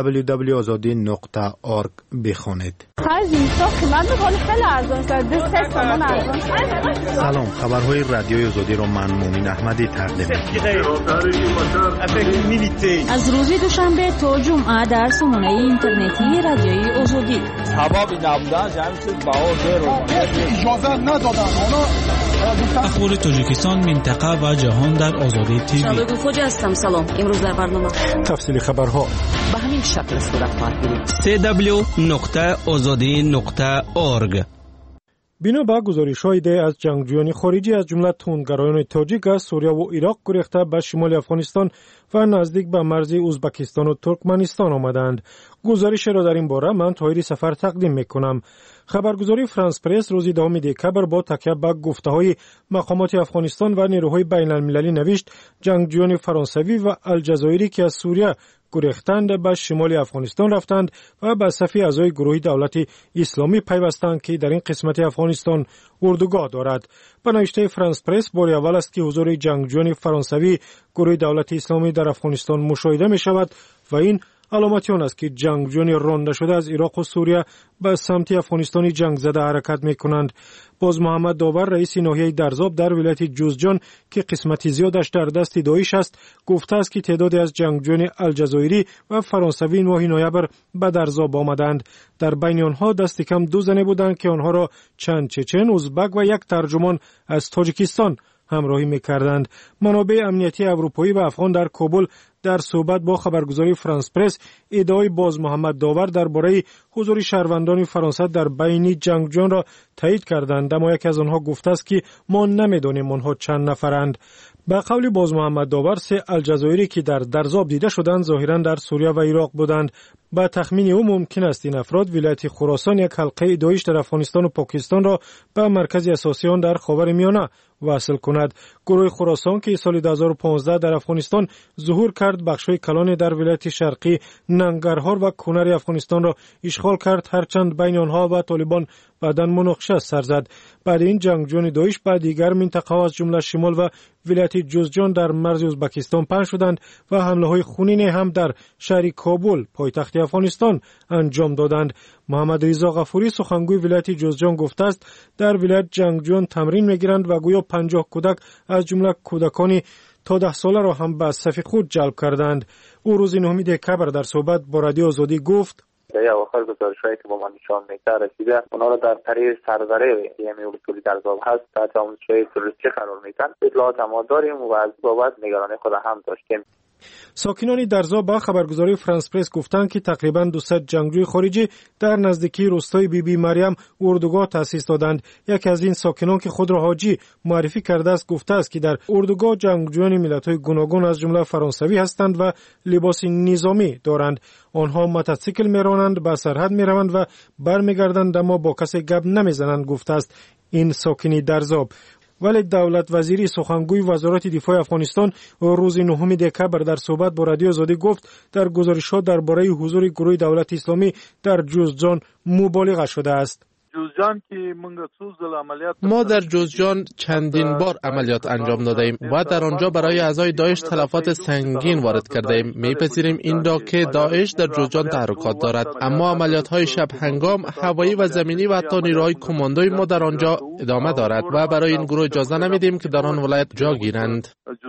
www.azadi.org بخوانید. سلام، خبرهای رادیو آزادی را من مومین احمدی تقدیم می‌کنم. از روز دوشنبه تا جمعه در سامانه اینترنتی رادیوی آزادی. اخبار تاجیکستان، منطقه و جهان در آزادی تیوی. شادو خوجا هستم. سلام. امروز در برنامه تفصیل خبرها. به همین شکل صورت خواهد گرفت. www.azadi.org. بنا به گزارش‌های از جنگجویان خارجی از جمله توندگرایان تاجیک از سوریه و عراق گریخته به شمال افغانستان و نزدیک به مرز ازبکستان و ترکمنستان آمدند. گزارش را در این باره من طاهری سفر تقدیم می‌کنم. خبرگزاری فرانس پرس روز 2 دکبر با تکیه به گفته‌های مقامات افغانستان و نیروهای بین‌المللی نوشت جنگجویان فرانسوی و الجزایری که از سوریه گریختند به شمال افغانستان رفتند و به صف اعضای گروه دولت اسلامی پیوستند که در این قسمت افغانستان اردوگاه دارد. به نوشته فرانس پرس بار اول است که حضور جنگجویان فرانسوی گروه دولت اسلامی در افغانستان مشاهده می شود و این علامت آن است که جنگجویان رانده شده از عراق و سوریه به سمت افغانستان جنگ زده حرکت می کنند. باز محمد داور رئیس ناحیه درزاب در ولایت جوزجان که قسمتی زیادش در دست داعش است گفته است که تعدادی از جنگجویان الجزایری و فرانسوی ماه نوامبر به درزاب آمدند. در بین آنها دست کم 2 زن بودند که آنها را چند چچن، ازبک و یک ترجمان از تاجیکستان همراهی می‌کردند. منابع امنیتی اروپایی و افغان در کابل در صحبت با خبرگزاری فرانس پرس ادعای باز محمد داور درباره حضور شهروندان فرانسه در بین جنگجویان را تایید کردند، اما یکی از آنها گفته است که ما نمی‌دانیم آنها چند نفرند. به قول باز محمد داور 3 الجزایری که در درزاب دیده شدند ظاهراً در سوریه و عراق بودند. با تخمین او ممکن است این افراد ولایت خراسان یک حلقه داعش در افغانستان و پاکستان را به مرکز اساسی آن در خاورمیانه وصل کند. گروه خراسان که سال 2015 در افغانستان ظهور کرد بخش‌های کلان در ولایت شرقی ننگرهار و کنر افغانستان را اشغال کرد، هرچند بین آنها و طالبان بعداً مناقشه سر زد. بعد این جنگجویان داعش به دیگر منطقه از جمله شمال و ولایت جوزجان در مرز ازبکستان پناه شدند و حمله‌های خونین هم در شهر کابل پایتخت افغانستان انجام دادند. محمد رضا غفوری سخنگوی ولایت جوزجان گفته است در ولایت جنگجویان تمرین می‌گیرند و گویا 50 کودک از جمله کودکان تا 10 ساله را هم به صف خود جلب کردند. او روز 9 دکبر در صحبت با رادیو آزادی گفت یا آخر گزارش‌هایی که با من نشان میده رسیده اونا را در طریق سرزره یمی اصولی درزاب هست در آموزش‌های تروریستی قرار میدن. اطلاعات ما داریم و از بابت نگرانی خود هم داشتیم. ساکنان درزاب با خبرگزاری فرانس پرس گفتند که تقریباً 200 جنگجوی خارجی در نزدیکی روستای بیبی مریم اردوگاه تأسیس دادند. یکی از این ساکنان که خود را حاجی معرفی کرده است گفته است که در اردوگاه جنگجویان ملت‌های گوناگون از جمله فرانسوی هستند و لباس نظامی دارند. آنها موتورسیکل میرانند، به سرحد میروند و برمیگردند اما با کسی گپ نمیزنند گفته است این ساکنی درزاب. ولی دولت وزیری سخنگوی وزارت دفاع افغانستان روز 9 دکبر در صحبت با رادیو آزادی گفت در گزارش‌ها درباره حضور گروه دولت اسلامی در جوزجان مبالغه شده است. ما در جوزجان چندین بار عملیات انجام داده ایم و در آنجا برای اعضای داعش تلفات سنگین وارد کرده ایم. میپذیریم این را که داعش در جوزجان تحرکات دارد، اما عملیات های شب هنگام هوایی و زمینی و حتی نیروهای کماندوی ما در آنجا ادامه دارد و برای این گروه اجازه نمیدیم که در آن ولایت جا گیرند.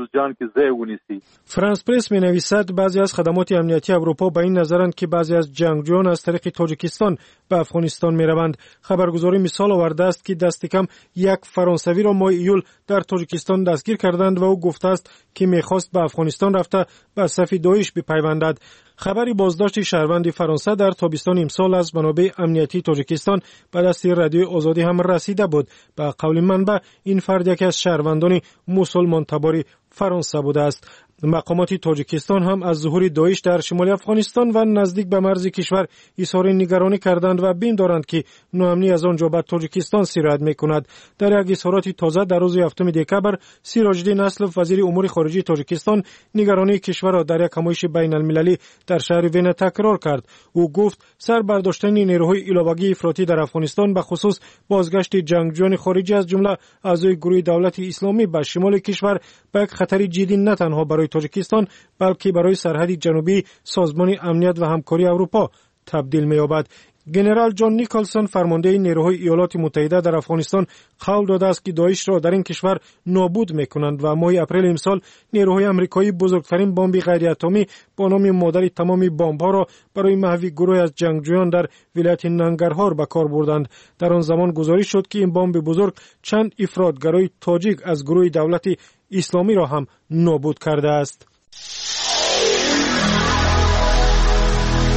فرانس پرس می نویسد بعضی از خدمات امنیتی اروپا به این نظرند که بعضی از جنگجویان از طریق تاجیکستان به افغانستان می روند. خبرگزاری مثال آورده است که دست کم 1 فرانسوی را ماه ایول در تاجیکستان دستگیر کردند و او گفته است که میخواست به افغانستان رفته به صف داعش بپیوندد. خبری بازداشت شهروند فرانسه در تابستان امسال از منابع امنیتی تاجیکستان به دست رادیو آزادی هم رسیده بود. به قول منبع این فرد یکی از شهروندان مسلمان تبار فرانسه بوده است. مقامات تاجیکستان هم از ظهور داعش در شمال افغانستان و نزدیک به مرز کشور اظهار نگرانی کردند و بیم دارند که ناامنی از آنجا به تاجیکستان سرایت میکند. در یک اظهارات تازه در روز 7 دکبر سیراج‌الدین اسلف وزیر امور خارجه تاجیکستان نگرانی کشور را در یک همایش بین المللی در شهر وین تکرار کرد. او گفت سر برداشتن نیروهای ایلاوگی افراطی در افغانستان به خصوص بازگشت جنگجویان خارجی از جمله اعضای گروه دولت اسلامی به شمال کشور به یک خطر جدی نه تنها برای تاجیکستان بلکه برای سرحد جنوبی سازمان امنیت و همکاری اروپا تبدیل می‌یابد. ژنرال جان نیکلسون فرمانده نیروهای ایالات متحده در افغانستان قول داده است که داعش را در این کشور نابود می‌کنند و ماه اپریل امسال نیروهای آمریکایی بزرگترین بمب غیر اتمی با نام مادر تمام بمب‌ها را برای محو گروه از جنگجویان در ولایت ننگرهار به کار بردند. در آن زمان گزارش شد که این بمب بزرگ چند افراطگرای تاجیک از گروه دولت اسلامی را هم نابود کرده است.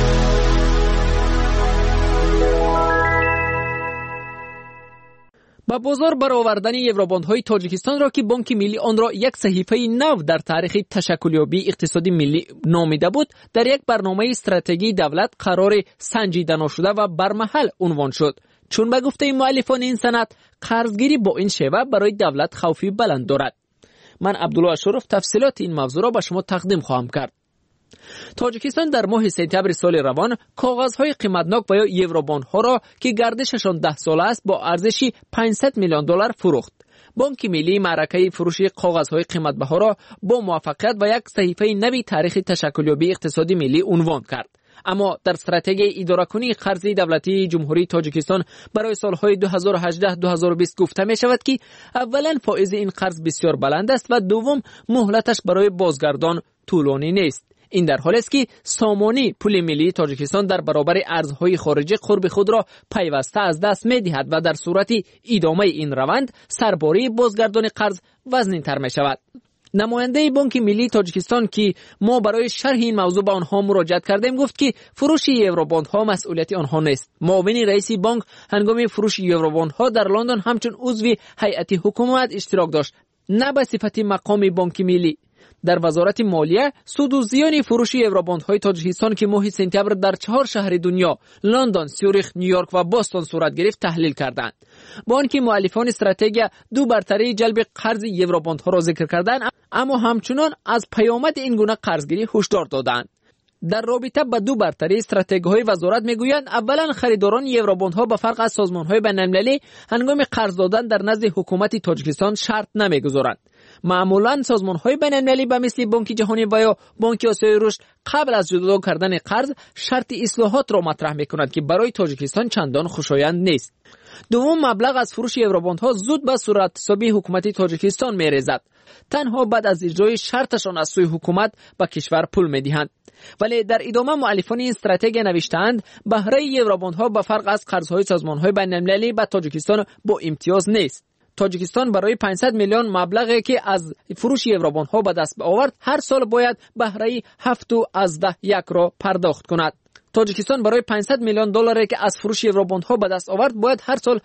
با بازار برآوردن یوروباندهای تاجیکستان را که بانک ملی آن را یک صحیفه نو در تاریخ تشکلیابی اقتصادی ملی نامیده بود، در یک برنامه استراتژی دولت قرار سنجیده نشده و برمحل عنوان شد. چون به گفته مؤلفان این سند، قرضگیری با این شیوه برای دولت خوفی بلند دارد. من عبدالله اشرف تفصیلات این موضوع را به شما تقدیم خواهم کرد. تاجیکستان در ماه سپتامبر سال روان کاغذهای قیمتناک و یا یوروباندها را که گردششان 10 ساله است با ارزش 500 میلیون دلار فروخت. بانک ملی معرکه فروش کاغذهای قیمتبها را با موفقیت و یک صحیفه نوی تاریخ تشکلیابی اقتصادی ملی عنوان کرد. اما در استراتژی اداره کنی قرض دولتی جمهوری تاجیکستان برای سالهای 2018-2020 گفته می شود که اولا فائز این قرض بسیار بلند است و دوم مهلتش برای بازگردان طولانی نیست. این در حالی است که سامانی پول ملی تاجیکستان در برابر ارزهای خارجی قرب خود را پیوسته از دست می دهد و در صورت ادامه این روند سرباری بازگردان قرض وزنین‌تر می شود. نماینده بانک ملی تاجیکستان که ما برای شرح این موضوع به آنها مراجعه کردیم گفت که فروش یوروباندها مسئولیت آنها نیست. معاون رئیس بانک هنگام فروش یوروباندها در لندن همچون عضو هیئت حکومت اشتراک داشت، نه به صفت مقام بانک ملی. در وزارت مالیه سود و زیان فروش یوروباندهای تاجیکستان که ماه سپتامبر در 4 شهر دنیا لندن، سوریخ، نیویورک و بوستون صورت گرفت تحلیل کردند. با آنکه مؤلفان استراتژی دو برتری جلب قرض یوروباندها را ذکر کردند، اما همچنان از پیامد این گونه قرضگیری هشدار دادند. در رابطه با دو برتری استراتژی‌های وزارت میگویند اولا خریداران یوروباندها به فرق از سازمان‌های بین‌المللی هنگام قرض دادن در نزد حکومت تاجیکستان شرط نمیگذارند. معمولاً سازمان‌های بین‌المللی به مثل بانک جهانی و یا بانک آسیای رشد قبل از جدا کردن قرض شرط اصلاحات را مطرح می‌کنند که برای تاجیکستان چندان خوشایند نیست. دوم مبلغ از فروش یوروباندها زود به صورت حسابی حکومت تاجیکستان می‌ریزد. تنها بعد از اجرای شرطشان از سوی حکومت به کشور پول می‌دهند. ولی در ادامه مؤلفان این استراتژی نوشتند بهره یوروباندها به فرق از قرض‌های سازمان‌های بین‌المللی به تاجیکستان با امتیاز نیست. تاجیکستان برای 500 میلیون مبلغی که از فروش یوروباندها به دست آورد هر سال باید بهره 7.1 را پرداخت کند. تاجیکستان برای 500 میلیون دلاری که از فروش یوروباندها به دست آورد باید هر سال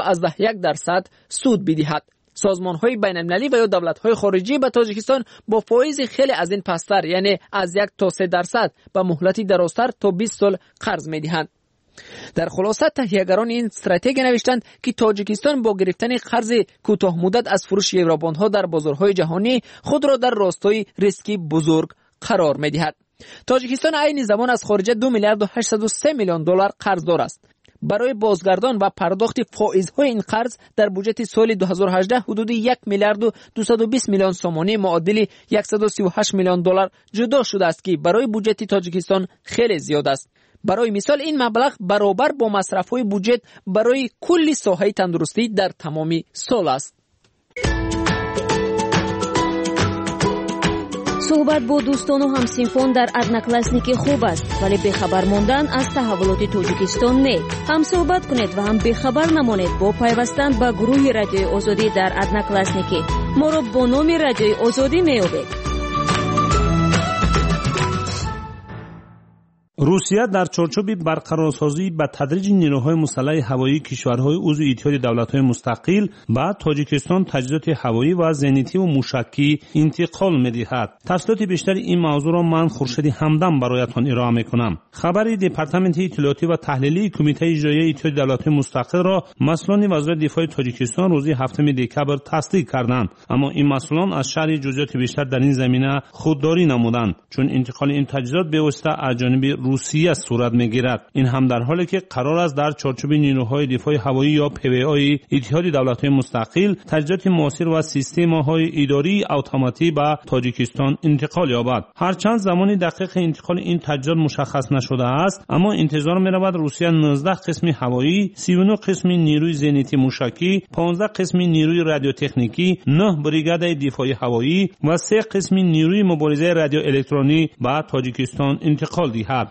7.1% سود بدهد. سازمان‌های بین‌المللی و یا دولت‌های خارجی به تاجیکستان با فایز خیلی از این پستر یعنی از 1 تا 3% به مهلت درازتر تا 20 سال قرض می‌دهند. در خلاصه تهیه‌گران این استراتژی نوشتند که تاجیکستان با گرفتن قرض کوتاه مدت از فروش یوروباندها در بازارهای جهانی خود را در راستای ریسکی بزرگ قرار می‌دهد. تاجیکستان عین زمان از خارج 2 میلیارد و 803 میلیون دلار قرضدار است. برای بازگردان و پرداخت فائزهای این قرض در بودجه سال 2018 حدود 1 میلیارد و 220 میلیون سومانی معادل 138 میلیون دلار جدا شده است که برای بودجه تاجیکستان خیلی زیاد است. برای مثال این مبلغ برابر با مصرف‌های بودجه برای کل ساحه تندرستی در تمام سال است. صحبت با دوستان و همسینفون در ادناکلاسنیک خوب است، ولی بخبر ماندن از تحولات تاجیکستان نه. هم صحبت کنید و هم بخبر نمانید با پیوستن به گروه رادیوی آزادی در ادناکلاسنیک. ما را با نام رادیوی آزادی می‌یابید. روسیه در چارچوب برقرارسازی به تدریج نیروهای مسلح هوایی کشورهای عضو اتحاد دولت‌های مستقل به تاجیکستان تجهیزات هوایی و زنیتی و موشکی انتقال می‌دهد. تفصیلات بیشتر این موضوع را من خورشید همدم برایتان ارائه می‌کنم. خبر دپارتمنت اطلاعاتی و تحلیلی کمیته اجرایی اتحاد دولت‌های مستقل را مسئولان وزارت دفاع تاجیکستان روز 7 دکبر تصدیق کردند، اما این مسئولان از شرح جزئیات بیشتر در این زمینه خودداری نمودند، چون انتقال این تجهیزات به واسطه از جانب روسیه صورت می‌گیرد. این هم در حالی که قرار است در چارچوب نیروهای دفاع هوایی یا PVA اتحاد دولت‌های مستقل تجهیزات معاصر و سیستم‌های اداری اتوماتیک به تاجیکستان انتقال یابد. هرچند زمان دقیق انتقال این تجهیزات مشخص نشده است، اما انتظار می‌رود روسیه 19 قسم هوایی، 39 قسم نیروی زنیتی موشکی، 15 قسم نیروی رادیوتکنیکی، 9 بریگاد دفاعی هوایی و 3 قسم نیروی مبارزه رادیو الکترونی به تاجیکستان انتقال دهد.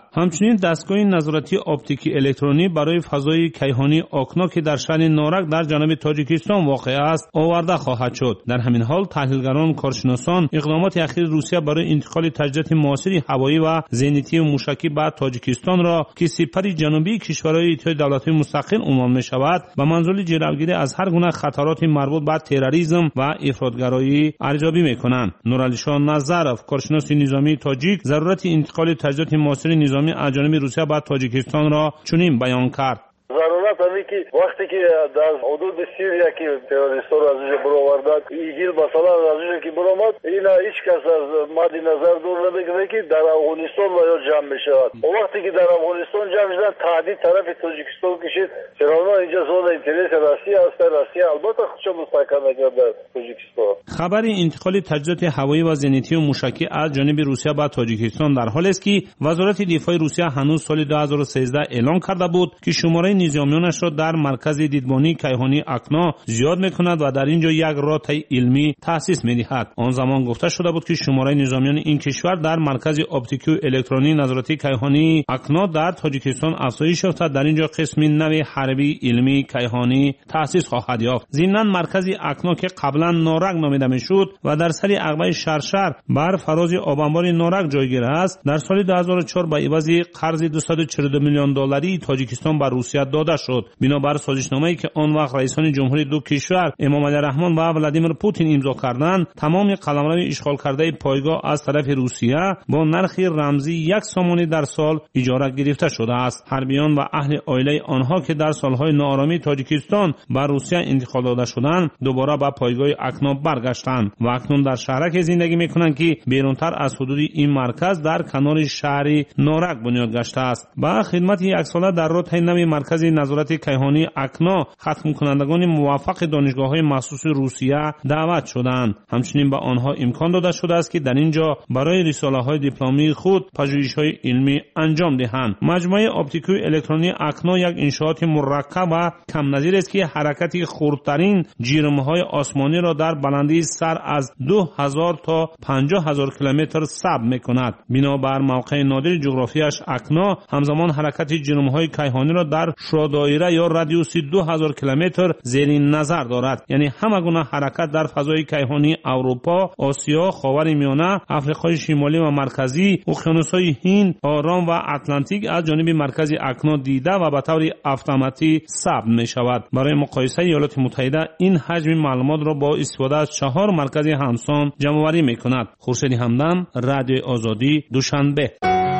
همچنین دستگاه نظارتی اپتیکی الکترونی برای فضای کیهانی آکنا که در شهر نارک در جنوب تاجیکستان واقع است آورده خواهد شد. در همین حال تحلیلگران و کارشناسان اقدامات اخیر روسیه برای انتقال تجهیزات موثر هوایی و زینتی و موشکی به تاجیکستان را که سپر جنوبی کشورهای اتحاد دولت‌های مستقل عنوان می‌شود به منظور جلوگیری از هر گونه خطرات مربوط به تروریسم و افراطگرایی ارزیابی می‌کنند. نورعلی شاه نظرов کارشناس نظامی تاجیک ضرورت انتقال تجهیزات موثر نظامی از جانب روسیه به تاجیکستان را چنین بیان کرد: ضرورت همی که وقتی که در حدود سوریه که تروریست‌ها را از اینجا برآوردند ایگیل مثلا از اینجا که برآمد اینا هیچ کس از مد نظر دور نمیگیره که در افغانستان یا جمع میشود. و وقتی که در افغانستان جمع شدن تهدید طرف تاجیکستان کشید چرا اینجا زون اینترس روسیه است. روسیه البته خودش مستحکم نکرده تاجیکستان. خبر انتقال تجهیزات هوایی و زینتی و موشکی از جانب روسیه به تاجیکستان در حالی است که وزارت دفاع روسیه هنوز سال 2013 اعلام کرده بود که شماره نظامیانش را در مرکز دیدبانی کیهانی اکنا زیاد میکند و در اینجا یک رابطه علمی تأسیس میدهد. آن زمان گفته شده بود که شماره نظامیان این کشور در مرکز اپتیکی و الکترونی نظارتی کیهانی اکنا در تاجیکستان افزایش یافته در اینجا قسمی نوی حربی علمی کیهانی تأسیس خواهد یافت. ضمناً مرکز اکنا که قبلا نارک نامیده میشد و در سر عقبه شرشر بر فراز آبانبار نارک جایگیر است در سال 2004 به عوض قرض 242 میلیون دلاری تاجیکستان به روسیه داده شد. بنابر سازشنامه‌ای که آن وقت رئیسان جمهوری دو کشور امام علی رحمان و ولادیمیر پوتین امضا کردند تمام قلمرو اشغال کرده پایگاه از طرف روسیه با نرخ رمزی 1 سومانی در سال اجاره گرفته شده است. حربیان و اهل عائله آنها که در سالهای ناآرامی تاجیکستان به روسیه انتقال داده شدند دوباره به پایگاه اکنا برگشتند و اکنون در شهرک زندگی میکنند که بیرونتر از حدود این مرکز در کنار شهر نارک بنیاد گشته است. با خدمت یک ساله در رابطه نوی مرکز نظارت کیهانی اکنا ختم کنندگان موفق دانشگاه‌های مخصوص روسیه دعوت شدند. همچنین به آنها امکان داده شده است که در اینجا برای رساله‌های دیپلمی خود پژوهش‌های علمی انجام دهند. مجموعه اپتیکی الکترونی اکنا یک انشاءات مرکب و کم نظیر است که حرکت خردترین جرم‌های آسمانی را در بلندی سر از 2000 تا 50000 کیلومتر ثبت می‌کند. بنابر موقع نادر جغرافیایش اکنا همزمان حرکت جرم‌های کیهانی را در دایره یا رادیوس 2000 کیلومتر زیر نظر دارد. یعنی همه گونه حرکت در فضای کیهانی اروپا، آسیا، خاورمیانه، آفریقای شمالی و مرکزی، اقیانوس‌های هند، آرام و اتلانتیک از جانب مرکز اکنا دیده و به طور اتوماتیک ثبت می‌شود. برای مقایسه ایالات متحده این حجم معلومات را با استفاده از 4 مرکز همسان جمع‌آوری می‌کند. خورشید همدم، رادیو آزادی، دوشنبه.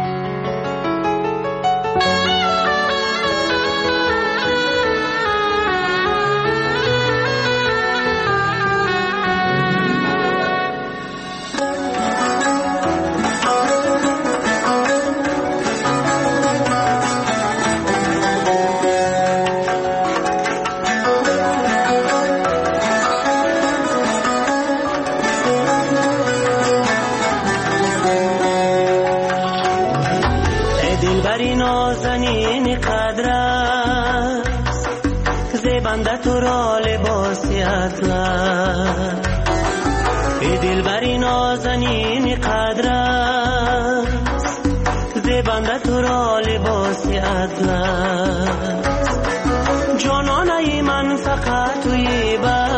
جانانه من فقط توی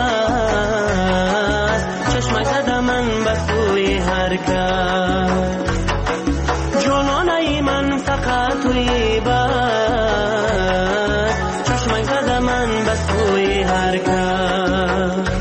بس چشم زد من به سوی هر کس جانانه من فقط توی بس چشم زد من به سوی هر کس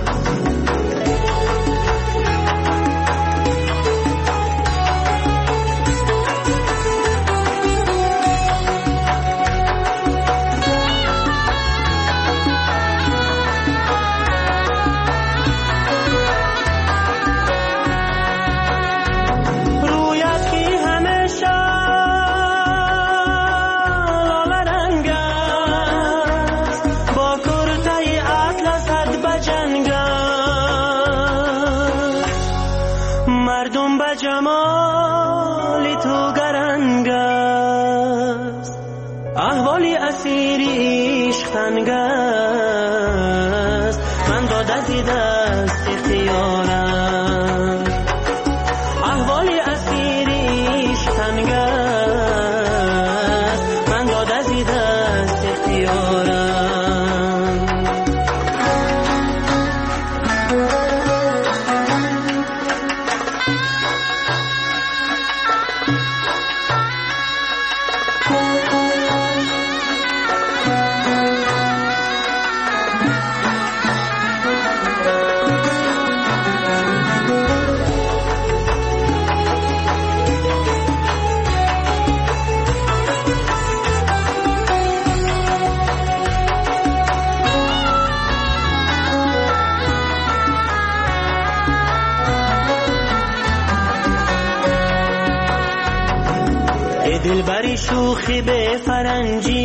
شوخی به فرنجی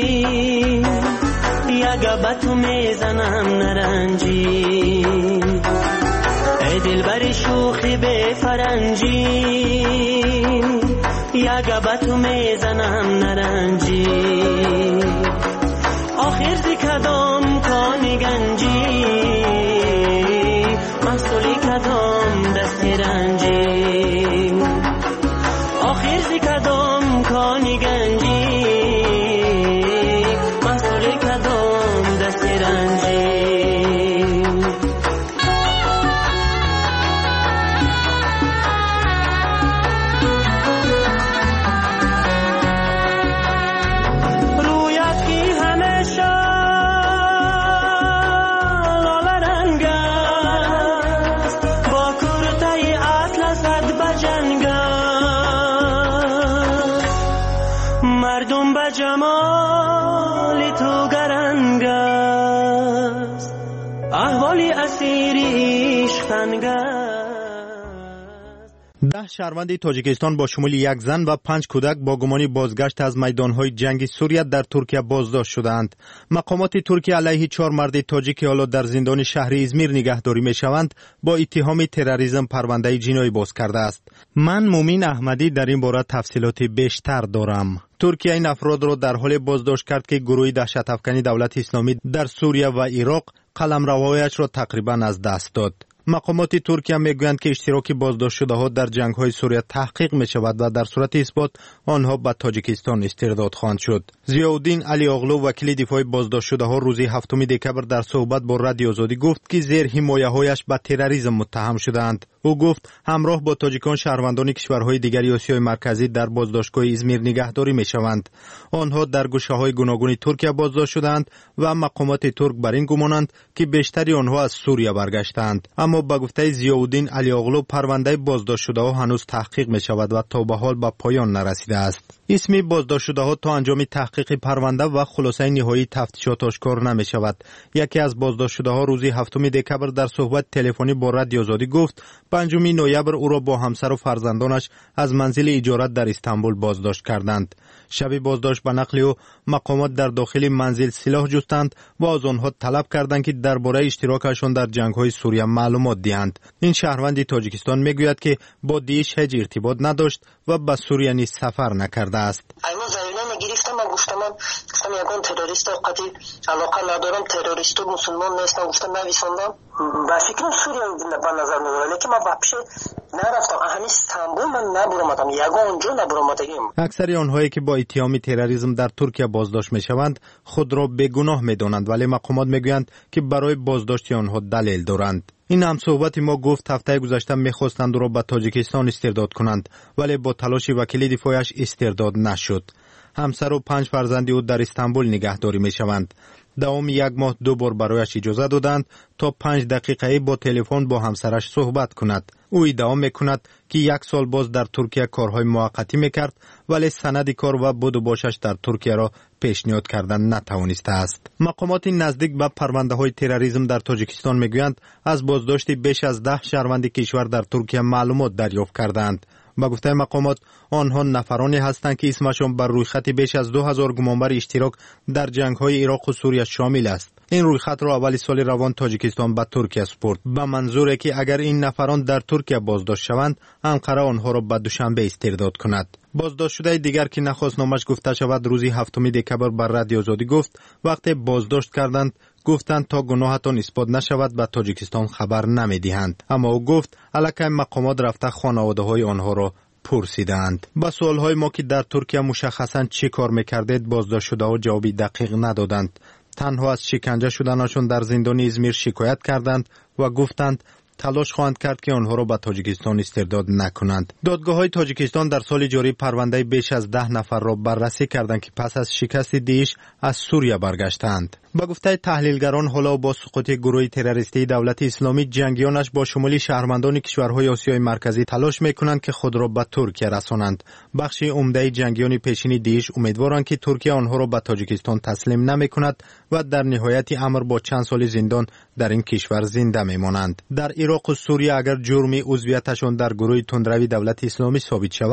یگه تو میزنم نرنجی ای دلبر شوخی به فرنجی یگه تو میزنم نرنجی آخر زی کدام کانی گنجی محصولی کدام دستی رنجی آخر زی کدام کانی گنجی محصولی کدام دستی رنجی جمال تو گرنگ است احوالی اسیری عشق تنگ است. 10 شهروند تاجیکستان با شمول 1 زن و 5 کودک با گمان بازگشت از میدانهای جنگ سوریه در ترکیه بازداشت شدند. مقامات ترکیه علیه 4 مرد تاجیک که حالا در زندان شهر ازمیر نگهداری میشوند با اتهام تروریسم پرونده جنایی باز کرده است. من مومین احمدی در این باره تفصیلات بیشتر دارم. ترکیه این افراد را در حال بازداشت کرد که گروه دهشت افکنی دولت اسلامی در سوریه و عراق قلمروایش را تقریبا از دست داد. مقامات ترکیه میگویند که اشتراک بازداشت شده ها در جنگ های سوریه تحقیق می شود و در صورت اثبات آنها به تاجیکستان استرداد خواهند شد. ضیاءالدین علی اغلو وکیل دفاع بازداشت شده ها روز 7 دکبر در صحبت با رادیو آزادی گفت که زیر حمایه هایش به تروریسم متهم شدند. او گفت همراه با تاجیکان شهروندان کشورهای دیگر آسیای مرکزی در بازداشتگاه ازمیر نگهداری می شوند. آنها در گوشه‌های گوناگون ترکیه بازداشت شدند و مقامات ترک بر این گمانند که بیشتری آنها از سوریه برگشتند. اما با گفته ضیاءالدین علی اغلو پرونده بازداشت شده ها هنوز تحقیق می شود و تا به حال به پایان نرسیده است. اسم بازداشت شده ها تا انجام تحقیق پرونده و خلاصه نهایی تفتیشات آشکار نمی شود. یکی از بازداشت شده ها روز 7 دکبر در صحبت تلفنی با رادیو آزادی گفت 5 نوامبر او را با همسر و فرزندانش از منزل اجارت در استانبول بازداشت کردند. شب بازداشت به نقل او مقامات در داخل منزل سلاح جستند و از آنها طلب کردند که درباره اشتراکشان در جنگ‌های سوریه معلومات دهند. این شهروند تاجیکستان میگوید که با دیش هیچ ارتباط نداشت و به سوریه نیز سفر نکرده است. گرفتم من گفتم یگان تروریست قطعی علاقه ندارم، تروریست و مسلمان نیستم، گفتم نویساندم با فکرم سوریه به نظر میاد ولی که من واپس نرفتم همین استانبول من نبرمادم یگان اونجا نبرمادیم. اکثر آنهایی که با اتهام تروریسم در ترکیه بازداشت میشوند خود را بیگناه میدانند ولی مقامات میگویند که برای بازداشت آنها دلیل دارند. این هم صحبت ما گفت هفته گذشته میخواستند او را به تاجیکستان استرداد کنند ولی با تلاش وکیل دفاعش استرداد نشد. همسر و 5 فرزند او در استانبول نگهداری می شوند. دوام 1 ماه 2 بار برایش اجازه دادند تا 5 دقیقه با تلفن با همسرش صحبت کند. او ادعا می کند که 1 سال باز در ترکیه کارهای موقتی می کرد ولی سند کار و بود و باشش در ترکیه را پیشنهاد کردن نتوانسته است. مقامات نزدیک به پرونده های تروریسم در تاجیکستان می گویند از بازداشت بیش از 10 شهروند کشور در ترکیه معلومات دریافت کردند. با گفته مقامات آنها نفرانی هستند که اسمشان بر رویخط بیش از 2000 گمانبر اشتراک در جنگ‌های عراق و سوریه شامل است. این رویخط را اول سال روان تاجیکستان به ترکیه سپرد به منظوری که اگر این نفران در ترکیه بازداشت شوند انقره آنها را به دوشنبه استرداد کند. بازداشت شده دیگر که نخواست نامش گفته شود روز 7 دکبر بر رادیو آزادی گفت وقتی بازداشت کردند گفتند تا گناهتان اثبات نشود به تاجیکستان خبر نمیدهند. اما او گفت الکی مقامات رفته خانواده‌های آنها را پرسیدند. با سوال‌های ما که در ترکیه مشخصاً چی کار می‌کردید بازداشت شده ها جوابی دقیق ندادند. تنها از شکنجه شدنشون در زندان ازمیر شکایت کردند و گفتند تلاش خواهند کرد که آنها را به تاجیکستان استرداد نکنند. دادگاه‌های تاجیکستان در سال جاری پرونده بیش از 10 نفر را بررسی کردند که پس از شکست دیش از سوریه برگشتند. با گفته تحلیلگران حالا با سقوط گروه تروریستی دولت اسلامی جنگیانش با شمول شهروندان کشورهای آسیای مرکزی تلاش میکنند که خود را به ترکیه رسانند. بخش عمده جنگیان پیشین دیش امیدوارند که ترکیه آنها را به تاجیکستان تسلیم نمیکند و در نهایت امر با چند سال زندان در این کشور زنده میمانند. در عراق و سوریه اگر جرم عضویتشان در گروه تندروی دولت اسلامی ثابت شود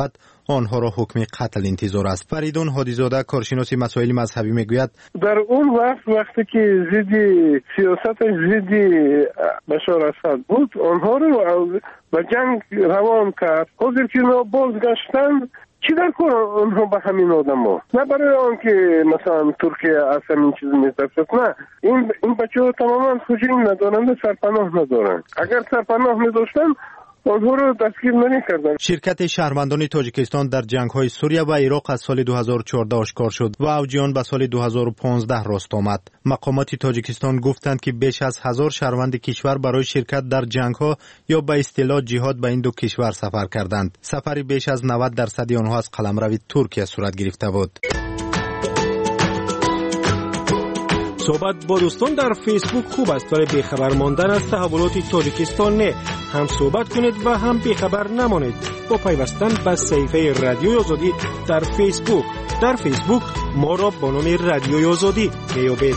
آنها را حکم قتل انتظار است. فریدون هادیزاده کارشناس مسائل مذهبی میگوید در اون وقتی که ضد سیاست ضد بشار اسد بود آنها رو به جنگ روان کرد. حاضر که بازگشتن چی در کار اونها به همین آدم ها؟ نه برای آن که مثلا ترکیه از همین چیز میترسد. نه، این بچه ها تماما خجین ندارند، سرپناه ندارند. اگر سرپناه میداشتن آنها رو دستگیر نمی‌کردند. شرکت شهروندان تاجیکستان در جنگ‌های سوریه و عراق از سال 2014 آشکار شد و اوج آن به سال 2015 راست آمد. مقامات تاجیکستان گفتند که بیش از 1000 شهروند کشور برای شرکت در جنگ‌ها یا به اصطلاح جهاد به این دو کشور سفر کردند. سفری بیش از 90% آنها از قلمرو ترکیه صورت گرفته بود. صحبت با دوستان در فیسبوک خوب است، ولی بیخبر ماندن از تحولات تاجیکستان نه. هم صحبت کنید و هم بیخبر نمانید با پیوستن به صفحه رادیوی آزادی در فیسبوک. در فیسبوک ما را با نام رادیوی آزادی میابید.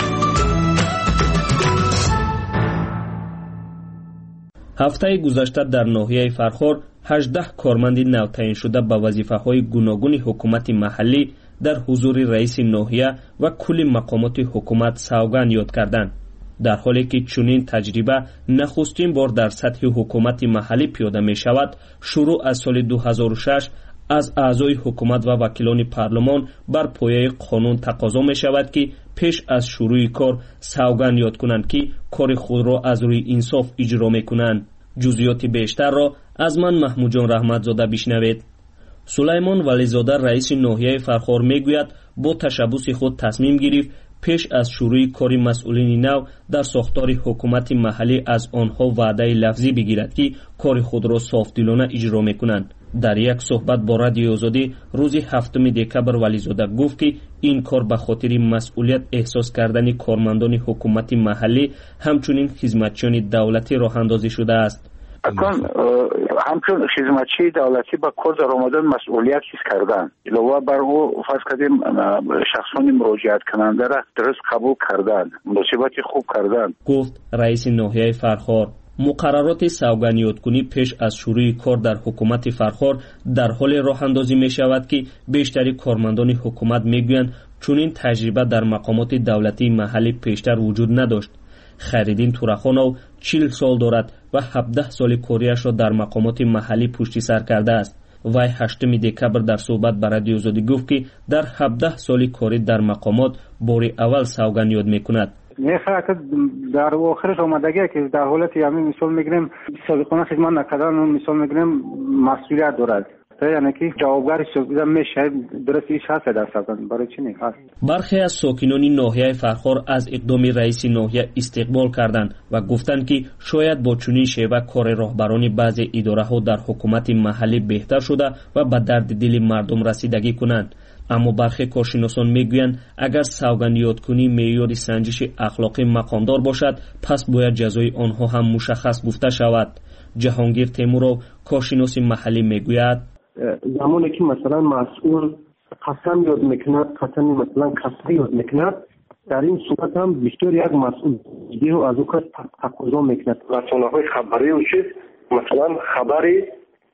هفته گذشته در ناحیه فرخار 18 کارمند نو تعیین شده به وظیفه‌های گوناگون حکومت محلی در حضور رئیس ناحیه و کل مقامات حکومت سوگند یاد کردند. در حالی که چنین تجربه نخستین بار در سطح حکومت محلی پیاده می شود، شروع از سال 2006 از اعضای حکومت و وکیلان پارلمان بر پایه قانون تقاضا می شود که پیش از شروع کار سوگند یاد کنند که کار خود را از روی انصاف اجرا می کنند. جزئیات بیشتر را از من محمود جان رحمتزاده بشنوید. سلیمان ولیزاده رئیس ناحیه فرخار میگوید با تشبث خود تصمیم گرفت پیش از شروع کار مسئولین نو در ساختار حکومت محلی از آنها وعده لفظی بگیرد که کار خود را صافدلانه اجرا میکنند. در یک صحبت با رادیو آزادی روز 7 دکبر ولیزاده گفت که این کار به خاطر مسئولیت احساس کردن کارمندان حکومت محلی همچنین خدمتچیان دولتی راه اندازی شده است. اکنون همچون خدمتچی دولتی با کار در آمدن مسئولیت حس کردن، علاوه بر او فرض کردیم شخصان مراجعت کننده را درست قبول کردن، مناسبت خوب کردن، گفت رئیس ناحیه فرخار. مقررات سوگند یادکنی پیش از شروع کار در حکومت فرخار در حال راه اندازی می شود که بیشتر کارمندان حکومت می گویند چنین تجربه در مقامات دولتی محلی پیشتر وجود نداشت. خیرالدین تورخانov 40 سال دارد و 17 سال کاریش را در مقامات محلی پشت سر کرده است. وی 8 دکبر در صحبت با رادیو آزادی گفت که در 17 سال کاری در مقامات بار اول سوگند یاد میکند. میخواد که در آخرش آمدگی که در حالت همین مثال میگیریم سابقانه خدمت نکردن، مثال میگیریم مسئولیت دارد، یعنی که جوابگارش میشه درست ایش هست درصد برای چی نیست. برخی از ساکنان ناحیه فرخار از اقدام رئیس ناحیه استقبال کردند و گفتند که شاید با چنین شیوه کار راهبران بعضی اداره ها در حکومت محلی بهتر شده و به درد دل مردم رسیدگی کنند. اما برخی کارشناسان میگویند اگر سوگند یادکنی معیار سنجش اخلاقی مقامدار باشد پس باید جزای آنها هم مشخص گفته شود. جهانگیر تیمورov کارشناس محلی میگوید زمانی که مثلا مسئول قسم یاد میکند، قسم مثلا کسری یاد میکند، در این صورت هم بیشتر یک مسئول دیگه از او کار تقاضا میکند. رسانه‌های خبری و چیز مثلا خبری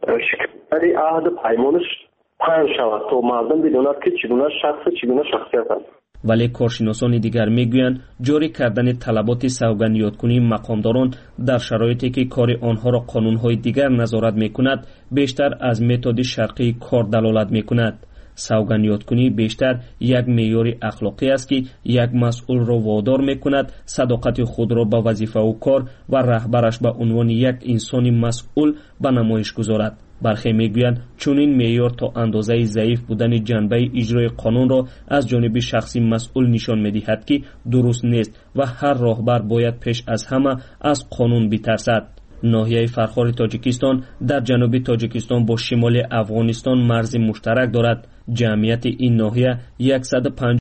شکلی عهد پیمانش پنج شود تا مردم بداند که چگونه شخص چگونه شخصیت است. ولی کارشناسان دیگر میگویند جاری کردن طلبات سوگند یادکنی مقامداران در شرایطی که کار آنها را قانونهای دیگر نظارت میکند بیشتر از متد شرقی کار دلالت میکند. سوگند یادکنی بیشتر یک معیار اخلاقی است که یک مسئول را وادار میکند صداقت خود را به وظیفه و کار و رهبرش به عنوان یک انسان مسئول به نمایش گذارد. برخی میگویند چنین معیار تا اندازه ضعیف بودن جنبه اجرای قانون را از جانب شخصی مسئول نشان میدهد که درست نیست و هر راهبر باید پیش از همه از قانون بترسد. ناحیه فرخار تاجیکستان در جنوب تاجیکستان با شمال افغانستان مرز مشترک دارد. جمعیت این ناحیه 150